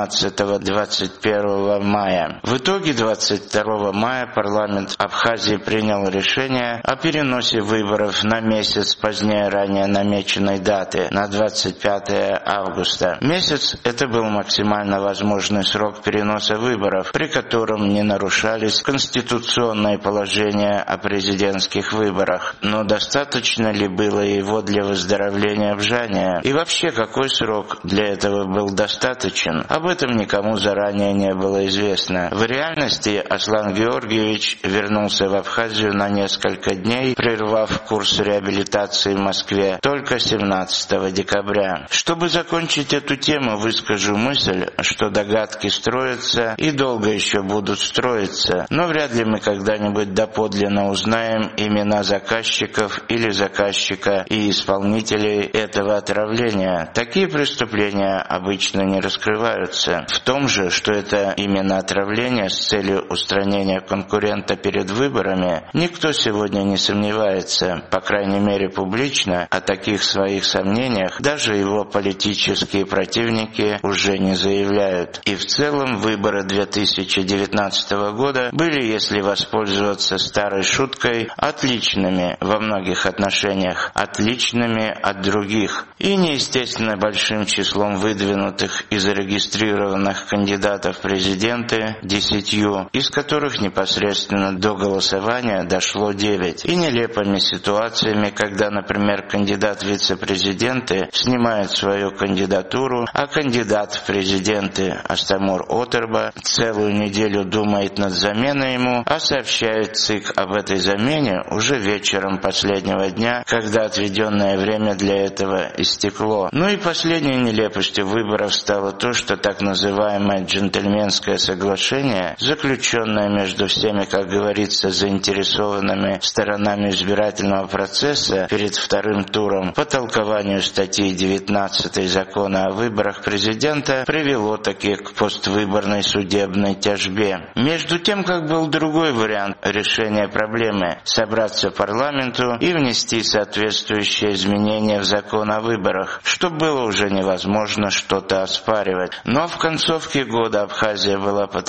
17-21 мая. В итоге 22 мая парламент Абхазии принял решение о переносе выборов на месяц позднее ранее намеченной даты, на 25 августа. Месяц – это был максимально возможный срок переноса выборов, при котором не нарушались конституционные положения о президентских выборах. Но достаточно ли было его для выздоровления Бжания? И вообще, какой срок для этого был достаточен? Об этом никому заранее не было известно. В реальности Аслан Георгиевич вернулся в Абхазию на несколько дней, прервав курс реабилитации в Москве только 17 декабря. Чтобы закончить эту тему, выскажу мысль, что догадки строятся и долго еще будут строиться, но вряд ли мы когда-нибудь доподлинно узнаем имена заказчиков или заказчика и исполнителей этого отравления. Такие преступления обычно не раскрываются. В том же, что это именно отравление с целью устранения конкурента перед выборами, никто сегодня не сомневается, по крайней мере публично, о таких своих сомнениях даже его политические противники уже не заявляют. И в целом выборы 2019 года были, если воспользоваться старой шуткой, отличными во многих отношениях, отличными от других и неестественно большим числом выдвинутых и зарегистрированных кандидатов в президенты 10, из которых непосредственно до голосования дошло 9, и нелепыми ситуациями, когда, например, кандидат в вице-президенты снимает свою кандидатуру, а кандидат в президенты Астамур Отерба целую неделю думает над заменой ему, а сообщает ЦИК об этой замене уже вечером последнего дня, когда отведенное время для этого истекло. Ну и последней нелепостью выборов стало то, что так называемое джентльменское соглашение, заключенное между всеми, как говорится, заинтересованными сторонами избирательного процесса перед вторым туром по толкованию статьи 19 Закона о выборах президента, привело таки к поствыборной судебной тяжбе. Между тем, как был другой вариант решения проблемы – собраться парламенту и внести соответствующие изменения в закон о выборах, что было уже невозможно что-то оспаривать. Но в концовке года Абхазия была потрясена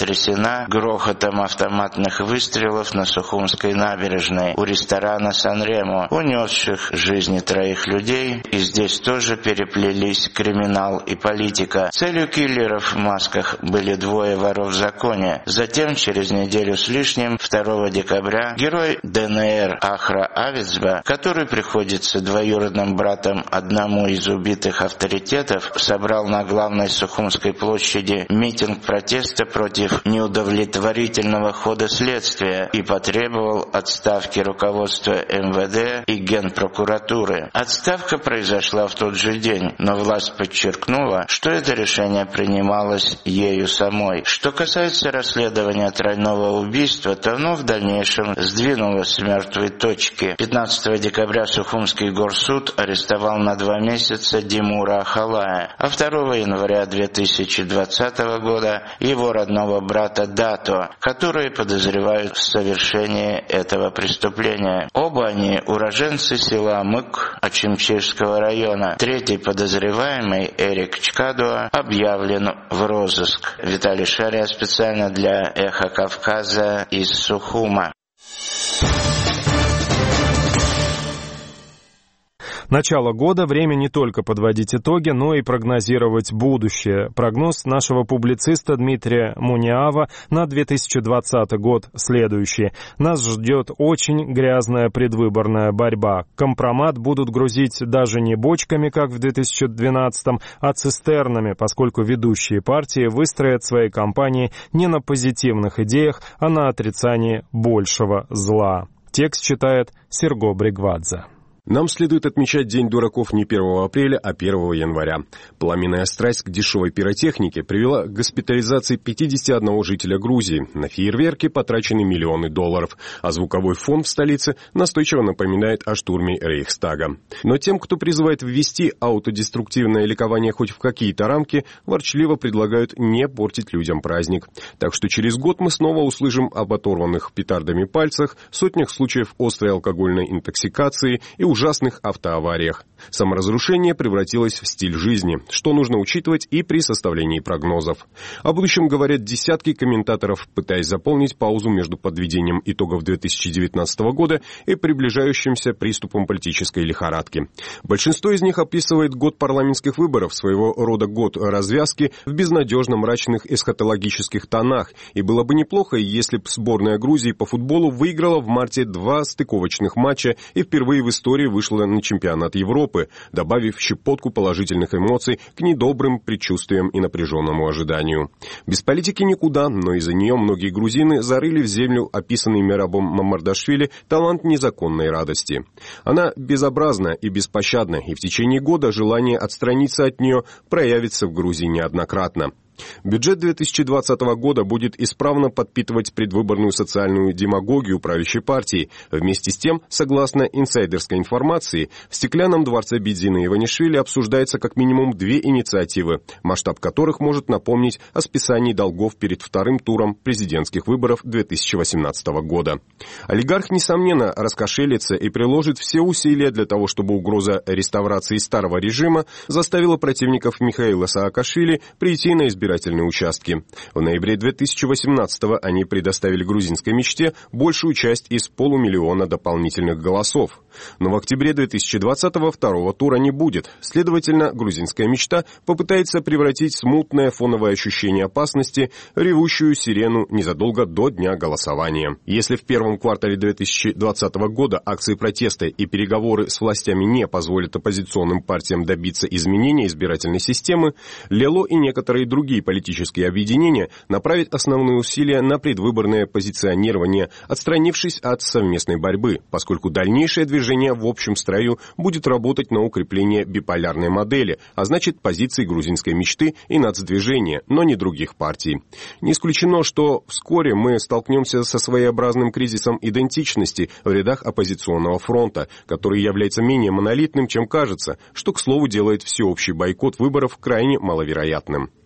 потрясена грохотом автоматных выстрелов на Сухумской набережной у ресторана «Сан-Ремо», унесших жизни 3 людей, и здесь тоже переплелись криминал и политика. Целью киллеров в масках были 2 воров в законе. Затем, через неделю с лишним, 2 декабря, герой ДНР Ахра Авицба, который приходится двоюродным братом одному из убитых авторитетов, собрал на главной Сухумской площади митинг протеста против неудовлетворительного хода следствия и потребовал отставки руководства МВД и Генпрокуратуры. Отставка произошла в тот же день, но власть подчеркнула, что это решение принималось ею самой. Что касается расследования тройного убийства, то оно в дальнейшем сдвинулось с мертвой точки. 15 декабря Сухумский горсуд арестовал на 2 месяца Димура Ахалая, а 2 января 2020 года его родного брата Дато, которые подозревают в совершении этого преступления. Оба они уроженцы села Мык Ачимчирского района. 3-й подозреваемый Эрик Чкадуа объявлен в розыск. Виталий Шария специально для «Эхо Кавказа» из Сухума. Начало года – время не только подводить итоги, но и прогнозировать будущее. Прогноз нашего публициста Дмитрия Муниава на 2020 год следующий. Нас ждет очень грязная предвыборная борьба. Компромат будут грузить даже не бочками, как в 2012-м, а цистернами, поскольку ведущие партии выстроят свои кампании не на позитивных идеях, а на отрицании большего зла. Текст читает Серго Бригвадзе. Нам следует отмечать День дураков не 1 апреля, а 1 января. Пламенная страсть к дешевой пиротехнике привела к госпитализации 51 жителя Грузии. На фейерверки потрачены миллионы долларов, а звуковой фон в столице настойчиво напоминает о штурме Рейхстага. Но тем, кто призывает ввести аутодеструктивное ликование хоть в какие-то рамки, ворчливо предлагают не портить людям праздник. Так что через год мы снова услышим об оторванных петардами пальцах, сотнях случаев острой алкогольной интоксикации и ужасных автоавариях. Саморазрушение превратилось в стиль жизни, что нужно учитывать и при составлении прогнозов. О будущем говорят десятки комментаторов, пытаясь заполнить паузу между подведением итогов 2019 года и приближающимся приступом политической лихорадки. Большинство из них описывает год парламентских выборов, своего рода год развязки в безнадежно мрачных эсхатологических тонах, и было бы неплохо, если бы сборная Грузии по футболу выиграла в марте 2 стыковочных матча и впервые в истории вышла на чемпионат Европы, добавив щепотку положительных эмоций к недобрым предчувствиям и напряженному ожиданию. Без политики никуда, но из-за нее многие грузины зарыли в землю описанный Мерабом Мамардашвили талант незаконной радости. Она безобразна и беспощадна, и в течение года желание отстраниться от нее проявится в Грузии неоднократно. Бюджет 2020 года будет исправно подпитывать предвыборную социальную демагогию правящей партии. Вместе с тем, согласно инсайдерской информации, в Стеклянном дворце Бедзины Иванишвили обсуждается как минимум 2 инициативы, масштаб которых может напомнить о списании долгов перед вторым туром президентских выборов 2018 года. Олигарх, несомненно, раскошелится и приложит все усилия для того, чтобы угроза реставрации старого режима заставила противников Михаила Саакашвили прийти на избирательные участки. В ноябре 2018-го они предоставили грузинской мечте большую часть из 500 000 дополнительных голосов. Но в октябре 2020-го второго тура не будет. Следовательно, грузинская мечта попытается превратить смутное фоновое ощущение опасности в ревущую сирену незадолго до дня голосования. Если в первом квартале 2020 года акции протеста и переговоры с властями не позволят оппозиционным партиям добиться изменения избирательной системы, Лело и некоторые другие политические объединения направят основные усилия на предвыборное позиционирование, отстранившись от совместной борьбы, поскольку дальнейшее движение в общем строю будет работать на укрепление биполярной модели, а значит позиций грузинской мечты и нацдвижения, но не других партий. Не исключено, что вскоре мы столкнемся со своеобразным кризисом идентичности в рядах оппозиционного фронта, который является менее монолитным, чем кажется, что, к слову, делает всеобщий бойкот выборов крайне маловероятным.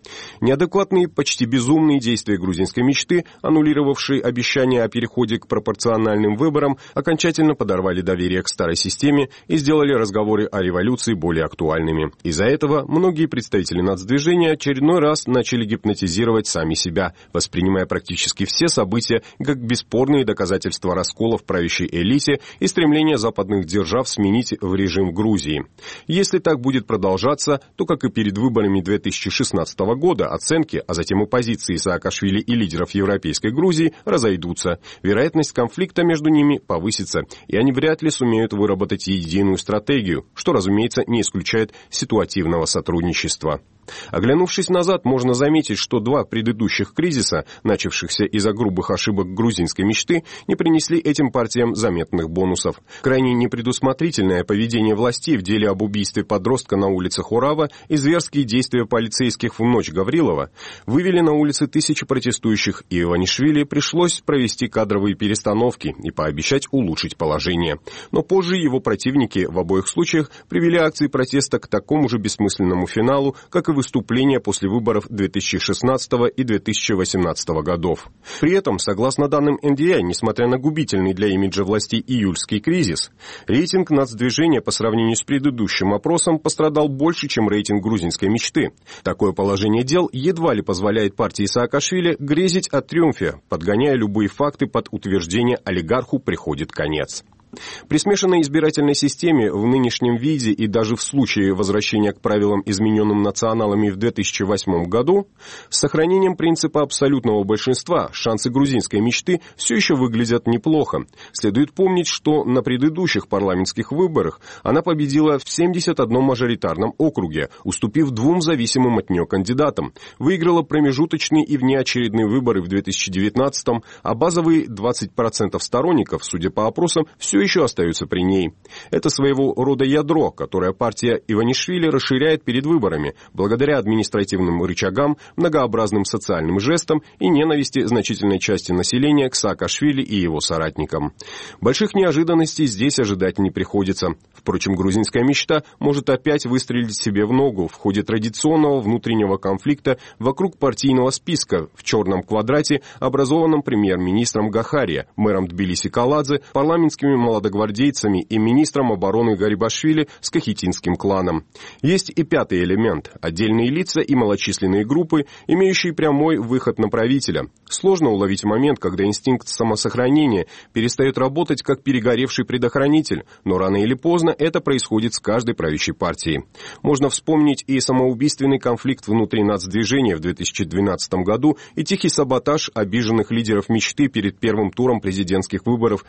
Неадекватные, почти безумные действия грузинской мечты, аннулировавшие обещания о переходе к пропорциональным выборам, окончательно подорвали доверие к старой системе и сделали разговоры о революции более актуальными. Из-за этого многие представители нацдвижения очередной раз начали гипнотизировать сами себя, воспринимая практически все события как бесспорные доказательства раскола в правящей элите и стремления западных держав сменить в режим Грузии. Если так будет продолжаться, то, как и перед выборами 2016 года, оценки, а затем и позиции Саакашвили и лидеров Европейской Грузии разойдутся. Вероятность конфликта между ними повысится, и они вряд ли сумеют выработать единую стратегию, что, разумеется, не исключает ситуативного сотрудничества. Оглянувшись назад, можно заметить, что два предыдущих кризиса, начавшихся из-за грубых ошибок грузинской мечты, не принесли этим партиям заметных бонусов. Крайне непредусмотрительное поведение властей в деле об убийстве подростка на улицах Орава и зверские действия полицейских в ночь Гаврилова вывели на улицы тысячи протестующих, и Иванишвили пришлось провести кадровые перестановки и пообещать улучшить положение. Но позже его противники в обоих случаях привели акции протеста к такому же бессмысленному финалу, как и выступления после выборов 2016 и 2018 годов. При этом, согласно данным NDI, несмотря на губительный для имиджа властей июльский кризис, рейтинг нацдвижения по сравнению с предыдущим опросом пострадал больше, чем рейтинг грузинской мечты. Такое положение дел едва ли позволяет партии Саакашвили грезить о триумфе, подгоняя любые факты под утверждение «олигарху приходит конец». При смешанной избирательной системе в нынешнем виде и даже в случае возвращения к правилам, измененным националами в 2008 году, с сохранением принципа абсолютного большинства шансы грузинской мечты все еще выглядят неплохо. Следует помнить, что на предыдущих парламентских выборах она победила в 71 мажоритарном округе, уступив двум зависимым от нее кандидатам, выиграла промежуточные и внеочередные выборы в 2019, а базовые 20% сторонников, судя по опросам, все еще остаются при ней. Это своего рода ядро, которое партия Иванишвили расширяет перед выборами, благодаря административным рычагам, многообразным социальным жестам и ненависти значительной части населения к Саакашвили и его соратникам. Больших неожиданностей здесь ожидать не приходится. Впрочем, грузинская мечта может опять выстрелить себе в ногу в ходе традиционного внутреннего конфликта вокруг партийного списка в черном квадрате, образованном премьер-министром Гахария, мэром Тбилиси Каладзе, парламентскими молодогвардейцами и министром обороны Гарибашвили с кахетинским кланом. Есть и пятый элемент – отдельные лица и малочисленные группы, имеющие прямой выход на правителя. Сложно уловить момент, когда инстинкт самосохранения перестает работать как перегоревший предохранитель, но рано или поздно это происходит с каждой правящей партией. Можно вспомнить и самоубийственный конфликт внутри нацдвижения в 2012 году, и тихий саботаж обиженных лидеров мечты перед первым туром президентских выборов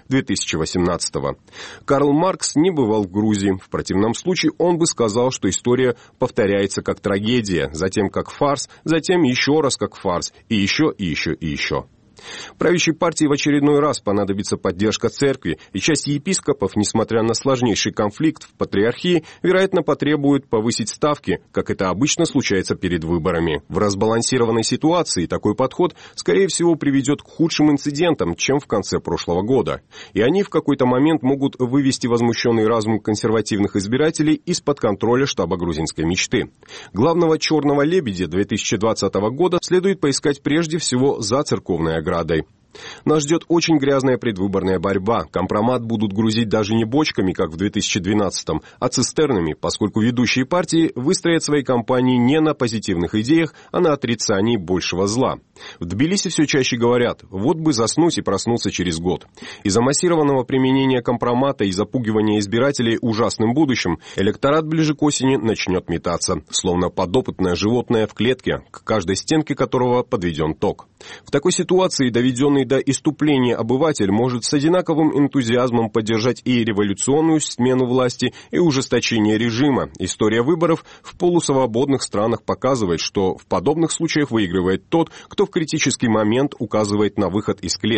2018 года. Карл Маркс не бывал в Грузии. В противном случае он бы сказал, что история повторяется как трагедия, затем как фарс, затем еще раз как фарс, и еще, и еще, и еще. Правящей партии в очередной раз понадобится поддержка церкви, и часть епископов, несмотря на сложнейший конфликт в патриархии, вероятно, потребует повысить ставки, как это обычно случается перед выборами. В разбалансированной ситуации такой подход, скорее всего, приведет к худшим инцидентам, чем в конце прошлого года. И они в какой-то момент могут вывести возмущенный разум консервативных избирателей из-под контроля штаба грузинской мечты. Главного черного лебедя 2020 года следует поискать прежде всего за церковной оградой. Нас ждет очень грязная предвыборная борьба. Компромат будут грузить даже не бочками, как в 2012-м, а цистернами, поскольку ведущие партии выстроят свои кампании не на позитивных идеях, а на отрицании большего зла. В Тбилиси все чаще говорят: вот бы заснуть и проснуться через год. Из-за массированного применения компромата и запугивания избирателей ужасным будущим, электорат ближе к осени начнет метаться, словно подопытное животное в клетке, к каждой стенке которого подведен ток. В такой ситуации доведенный до исступления обыватель может с одинаковым энтузиазмом поддержать и революционную смену власти, и ужесточение режима. История выборов в полусвободных странах показывает, что в подобных случаях выигрывает тот, кто в критический момент указывает на выход из клетки.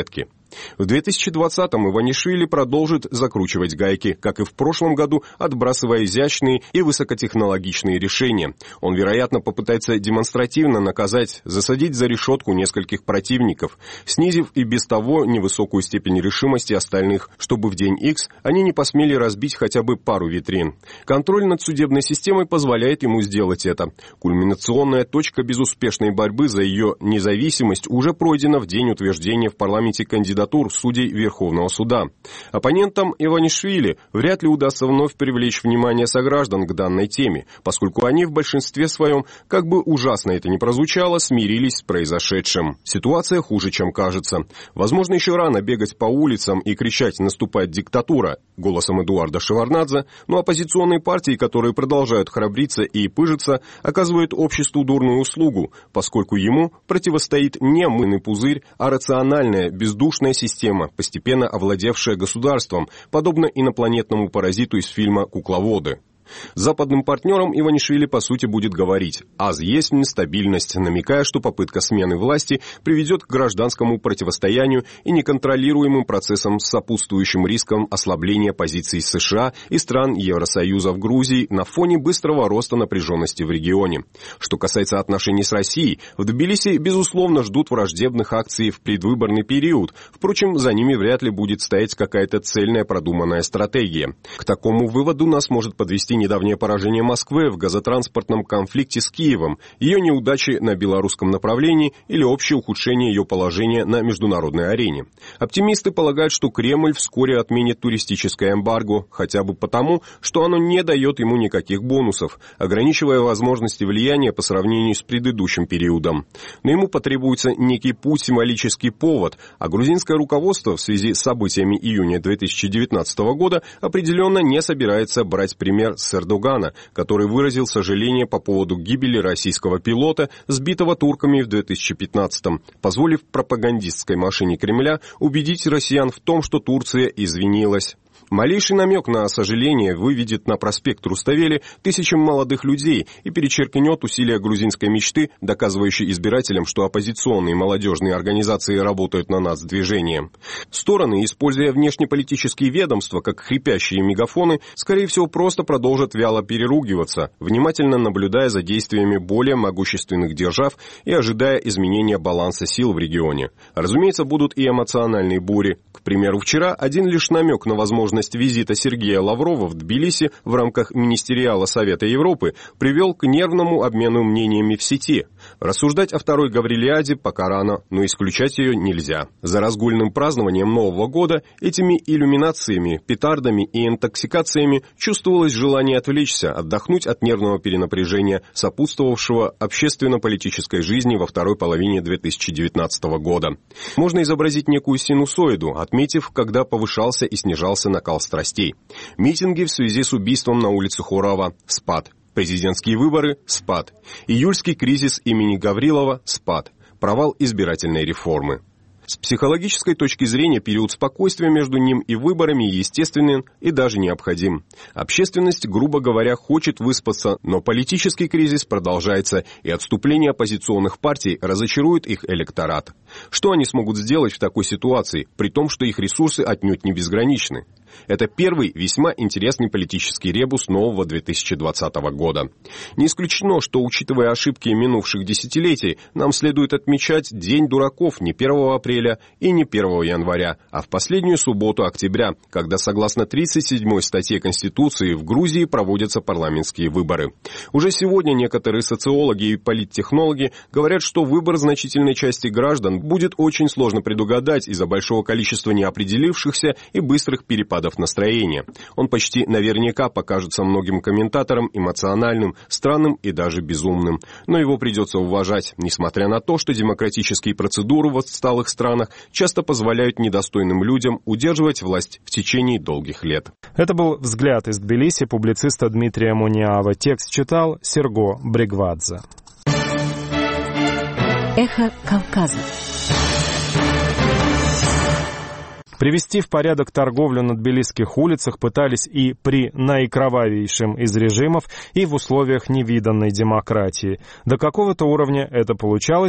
В 2020-м Иванишвили продолжит закручивать гайки, как и в прошлом году, отбрасывая изящные и высокотехнологичные решения. Он, вероятно, попытается демонстративно наказать, засадить за решетку нескольких противников, снизив и без того невысокую степень решимости остальных, чтобы в день X они не посмели разбить хотя бы пару витрин. Контроль над судебной системой позволяет ему сделать это. Кульминационная точка безуспешной борьбы за ее независимость уже пройдена в день утверждения в парламенте кандидатур судей Верховного суда. Оппонентам Иванишвили вряд ли удастся вновь привлечь внимание сограждан к данной теме, поскольку они в большинстве своем, как бы ужасно это ни прозвучало, смирились с произошедшим. Ситуация хуже, чем кажется. Возможно, еще рано бегать по улицам и кричать «наступает диктатура» голосом Эдуарда Шеварднадзе, но оппозиционные партии, которые продолжают храбриться и пыжиться, оказывают обществу дурную услугу, поскольку ему противостоит не мыльный пузырь, а рациональная, бездушная система, постепенно овладевшая государством, подобно инопланетному паразиту из фильма «Кукловоды». Западным партнерам Иванишвили, по сути, будет говорить «аз есть нестабильность», намекая, что попытка смены власти приведет к гражданскому противостоянию и неконтролируемым процессам с сопутствующим риском ослабления позиций США и стран Евросоюза в Грузии на фоне быстрого роста напряженности в регионе. Что касается отношений с Россией, в Тбилиси, безусловно, ждут враждебных акций в предвыборный период, впрочем, за ними вряд ли будет стоять какая-то цельная продуманная стратегия. К такому выводу нас может подвести недавнее поражение Москвы в газотранспортном конфликте с Киевом, ее неудачи на белорусском направлении или общее ухудшение ее положения на международной арене. Оптимисты полагают, что Кремль вскоре отменит туристическое эмбарго, хотя бы потому, что оно не дает ему никаких бонусов, ограничивая возможности влияния по сравнению с предыдущим периодом. Но ему потребуется некий путь, символический повод, а грузинское руководство в связи с событиями июня 2019 года определенно не собирается брать пример с Эрдогана, который выразил сожаление по поводу гибели российского пилота, сбитого турками в 2015-м, позволив пропагандистской машине Кремля убедить россиян в том, что Турция извинилась. Малейший намек на сожаление выведет на проспект Руставели тысячам молодых людей и перечеркнет усилия грузинской мечты, доказывающей избирателям, что оппозиционные молодежные организации работают на нацдвижение. Стороны, используя внешнеполитические ведомства как хрипящие мегафоны, скорее всего просто продолжат вяло переругиваться, внимательно наблюдая за действиями более могущественных держав и ожидая изменения баланса сил в регионе. Разумеется, будут и эмоциональные бури. К примеру, вчера один лишь намек на возможность визита Сергея Лаврова в Тбилиси в рамках Министериала Совета Европы привел к нервному обмену мнениями в сети. Рассуждать о второй Гаврилиаде пока рано, но исключать ее нельзя. За разгульным празднованием Нового года, этими иллюминациями, петардами и интоксикациями чувствовалось желание отвлечься, отдохнуть от нервного перенапряжения, сопутствовавшего общественно-политической жизни во второй половине 2019 года. Можно изобразить некую синусоиду, отметив, когда повышался и снижался накал страстей. Митинги в связи с убийством на улице Хурава – спад. Президентские выборы – спад. Июльский кризис имени Гаврилова – спад. Провал избирательной реформы. С психологической точки зрения период спокойствия между ним и выборами естественен и даже необходим. Общественность, грубо говоря, хочет выспаться, но политический кризис продолжается, и отступление оппозиционных партий разочарует их электорат. Что они смогут сделать в такой ситуации, при том, что их ресурсы отнюдь не безграничны? Это первый весьма интересный политический ребус нового 2020 года. Не исключено, что, учитывая ошибки минувших десятилетий, нам следует отмечать День дураков не 1 апреля и не 1 января, а в последнюю субботу октября, когда, согласно 37-й статье Конституции, в Грузии проводятся парламентские выборы. Уже сегодня некоторые социологи и политтехнологи говорят, что выбор значительной части граждан будет очень сложно предугадать из-за большого количества неопределившихся и быстрых перепадов настроения. Он почти наверняка покажется многим комментаторам эмоциональным, странным и даже безумным. Но его придется уважать, несмотря на то, что демократические процедуры в отсталых странах часто позволяют недостойным людям удерживать власть в течение долгих лет. Это был «Взгляд из Тбилиси» публициста Дмитрия Муниава. Текст читал Серго Бригвадзе. Эхо Кавказа. Привести в порядок торговлю на тбилисских улицах пытались и при наикровавейшем из режимов, и в условиях невиданной демократии. До какого-то уровня это получалось,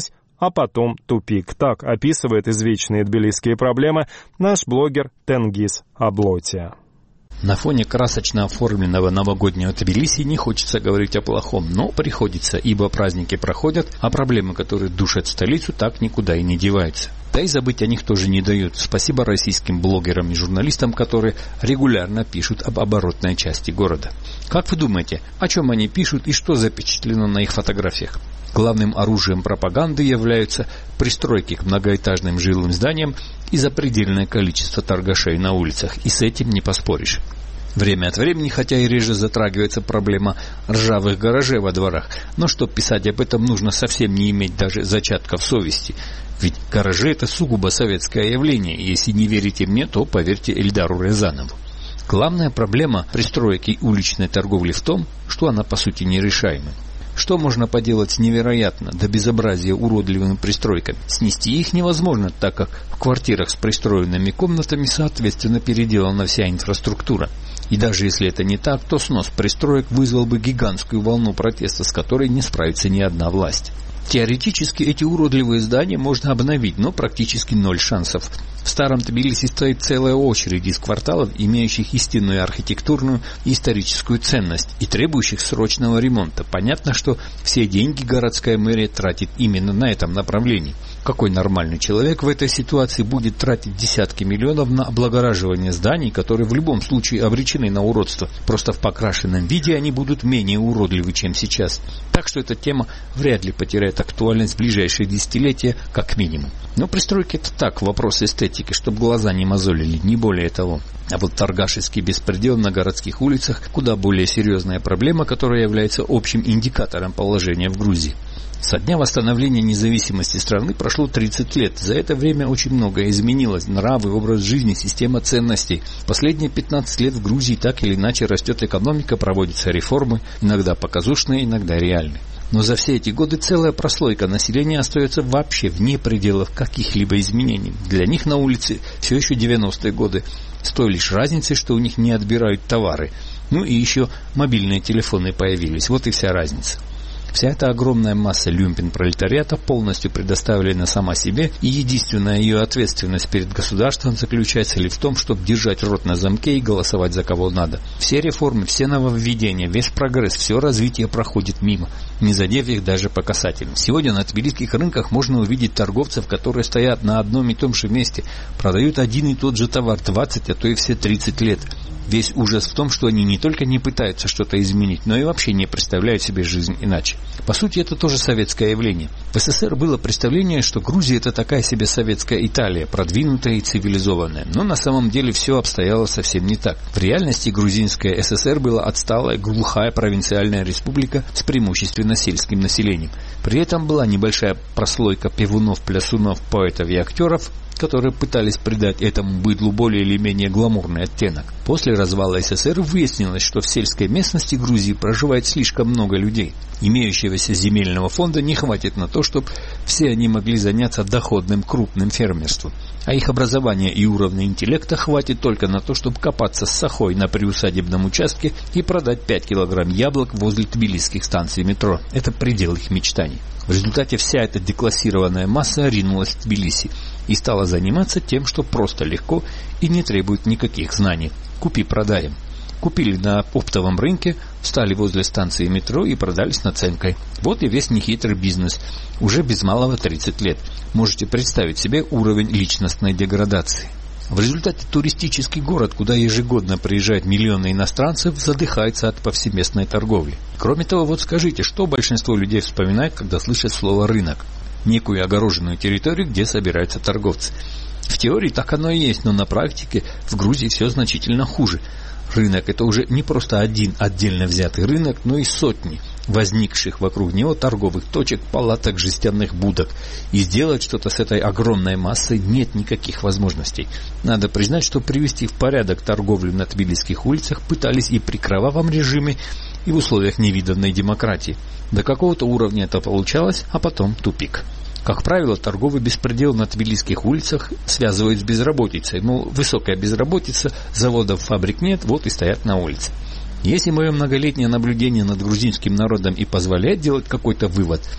а потом тупик. Так описывает извечные тбилисские проблемы наш блогер Тенгиз Аблотия. На фоне красочно оформленного новогоднего Тбилиси не хочется говорить о плохом, но приходится, ибо праздники проходят, а проблемы, которые душат столицу, так никуда и не деваются. Да и забыть о них тоже не дают. Спасибо российским блогерам и журналистам, которые регулярно пишут об оборотной части города. Как вы думаете, о чем они пишут и что запечатлено на их фотографиях? Главным оружием пропаганды являются пристройки к многоэтажным жилым зданиям и запредельное количество торгашей на улицах, и с этим не поспоришь. Время от времени, хотя и реже затрагивается проблема ржавых гаражей во дворах, но чтобы писать об этом, нужно совсем не иметь даже зачатков совести. Ведь гаражи – это сугубо советское явление, и если не верите мне, то поверьте Эльдару Рязанову. Главная проблема пристроек и уличной торговли в том, что она по сути нерешаема. Что можно поделать с невероятно до безобразия уродливыми пристройками? Снести их невозможно, так как в квартирах с пристроенными комнатами соответственно переделана вся инфраструктура. И даже если это не так, то снос пристроек вызвал бы гигантскую волну протеста, с которой не справится ни одна власть. Теоретически эти уродливые здания можно обновить, но практически ноль шансов. В старом Тбилиси стоит целая очередь из кварталов, имеющих истинную архитектурную и историческую ценность и требующих срочного ремонта. Понятно, что все деньги городская мэрия тратит именно на этом направлении. Какой нормальный человек в этой ситуации будет тратить десятки миллионов на облагораживание зданий, которые в любом случае обречены на уродство? Просто в покрашенном виде они будут менее уродливы, чем сейчас. Так что эта тема вряд ли потеряет актуальность в ближайшие десятилетия, как минимум. Но пристройки — это так, вопрос эстетики, чтобы глаза не мозолили, не более того. А вот торгашеский беспредел на городских улицах — куда более серьезная проблема, которая является общим индикатором положения в Грузии. Со дня восстановления независимости страны прошло 30 лет. За это время очень многое изменилось. Нравы, образ жизни, система ценностей. Последние 15 лет в Грузии так или иначе растет экономика, проводятся реформы, иногда показушные, иногда реальные. Но за все эти годы целая прослойка населения остается вообще вне пределов каких-либо изменений. Для них на улице все еще 90-е годы, с той лишь разницей, что у них не отбирают товары. Ну и еще мобильные телефоны появились. Вот и вся разница. Вся эта огромная масса люмпен-пролетариата полностью предоставлена сама себе, и единственная ее ответственность перед государством заключается лишь в том, чтобы держать рот на замке и голосовать за кого надо. Все реформы, все нововведения, весь прогресс, все развитие проходит мимо, не задев их даже по касательным. Сегодня на тбилисских рынках можно увидеть торговцев, которые стоят на одном и том же месте, продают один и тот же товар 20, а то и все 30 лет. Весь ужас в том, что они не только не пытаются что-то изменить, но и вообще не представляют себе жизнь иначе. По сути, это тоже советское явление. В СССР было представление, что Грузия — это такая себе советская Италия, продвинутая и цивилизованная. Но на самом деле все обстояло совсем не так. В реальности грузинская ССР была отсталая, глухая провинциальная республика с преимущественно сельским населением. При этом была небольшая прослойка певунов, плясунов, поэтов и актеров, которые пытались придать этому быдлу более или менее гламурный оттенок. После развала СССР выяснилось, что в сельской местности Грузии проживает слишком много людей. Имеющегося земельного фонда не хватит на то, чтобы все они могли заняться доходным крупным фермерством. А их образования и уровня интеллекта хватит только на то, чтобы копаться с сахой на приусадебном участке и продать 5 килограмм яблок возле тбилисских станций метро. Это предел их мечтаний. В результате вся эта деклассированная масса ринулась в Тбилиси и стала заниматься тем, что просто легко и не требует никаких знаний. Купи-продаем. Купили на оптовом рынке, встали возле станции метро и продали с наценкой. Вот и весь нехитрый бизнес. Уже без малого 30 лет. Можете представить себе уровень личностной деградации. В результате туристический город, куда ежегодно приезжают миллионы иностранцев, задыхается от повсеместной торговли. Кроме того, вот скажите, что большинство людей вспоминает, когда слышат слово «рынок»? Некую огороженную территорию, где собираются торговцы. В теории так оно и есть, но на практике в Грузии все значительно хуже. Рынок — это уже не просто один отдельно взятый рынок, но и сотни возникших вокруг него торговых точек, палаток, жестяных будок. И сделать что-то с этой огромной массой нет никаких возможностей. Надо признать, что привести в порядок торговлю на тбилисских улицах пытались и при кровавом режиме, и в условиях невиданной демократии. До какого-то уровня это получалось, а потом тупик. Как правило, торговый беспредел на тбилисских улицах связывают с безработицей. Мол, высокая безработица, заводов, фабрик нет, вот и стоят на улице. Если мое многолетнее наблюдение над грузинским народом и позволяет делать какой-то вывод,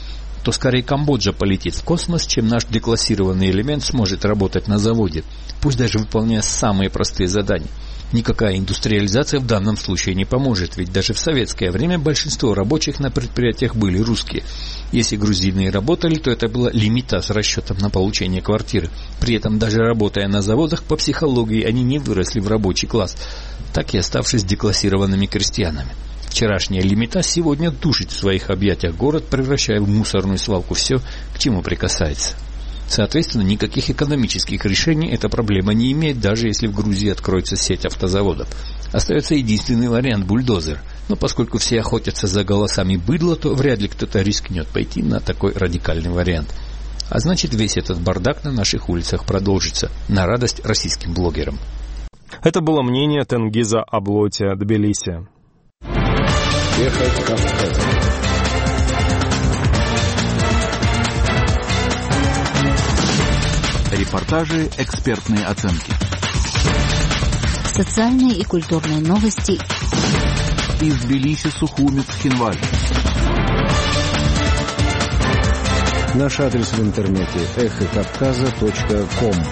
то скорее Камбоджа полетит в космос, чем наш деклассированный элемент сможет работать на заводе, пусть даже выполняя самые простые задания. Никакая индустриализация в данном случае не поможет, ведь даже в советское время большинство рабочих на предприятиях были русские. Если грузины и работали, то это было лимита с расчетом на получение квартиры. При этом, даже работая на заводах, по психологии они не выросли в рабочий класс, так и оставшись деклассированными крестьянами. Вчерашняя лимита сегодня душит в своих объятиях город, превращая в мусорную свалку все, к чему прикасается. Соответственно, никаких экономических решений эта проблема не имеет, даже если в Грузии откроется сеть автозаводов. Остается единственный вариант – бульдозер. Но поскольку все охотятся за голосами быдла, то вряд ли кто-то рискнет пойти на такой радикальный вариант. А значит, весь этот бардак на наших улицах продолжится, на радость российским блогерам. Это было мнение Тенгиза Аблотия, Тбилиси. Ехать Кавказа. Репортажи, экспертные оценки. Социальные и культурные новости. Из Тбилиси, Сухуми, Цхинвали. Наш адрес в интернете эхокавказа.ком.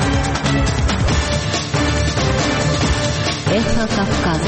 Эхо Кавказа.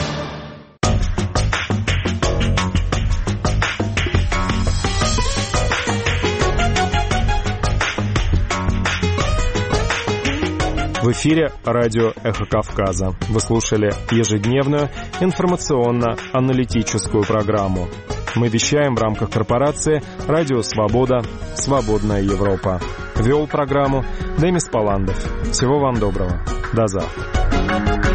В эфире радио «Эхо Кавказа». Вы слушали ежедневную информационно-аналитическую программу. Мы вещаем в рамках корпорации «Радио Свобода. Свободная Европа». Вел программу Демис Паландов. Всего вам доброго. До завтра.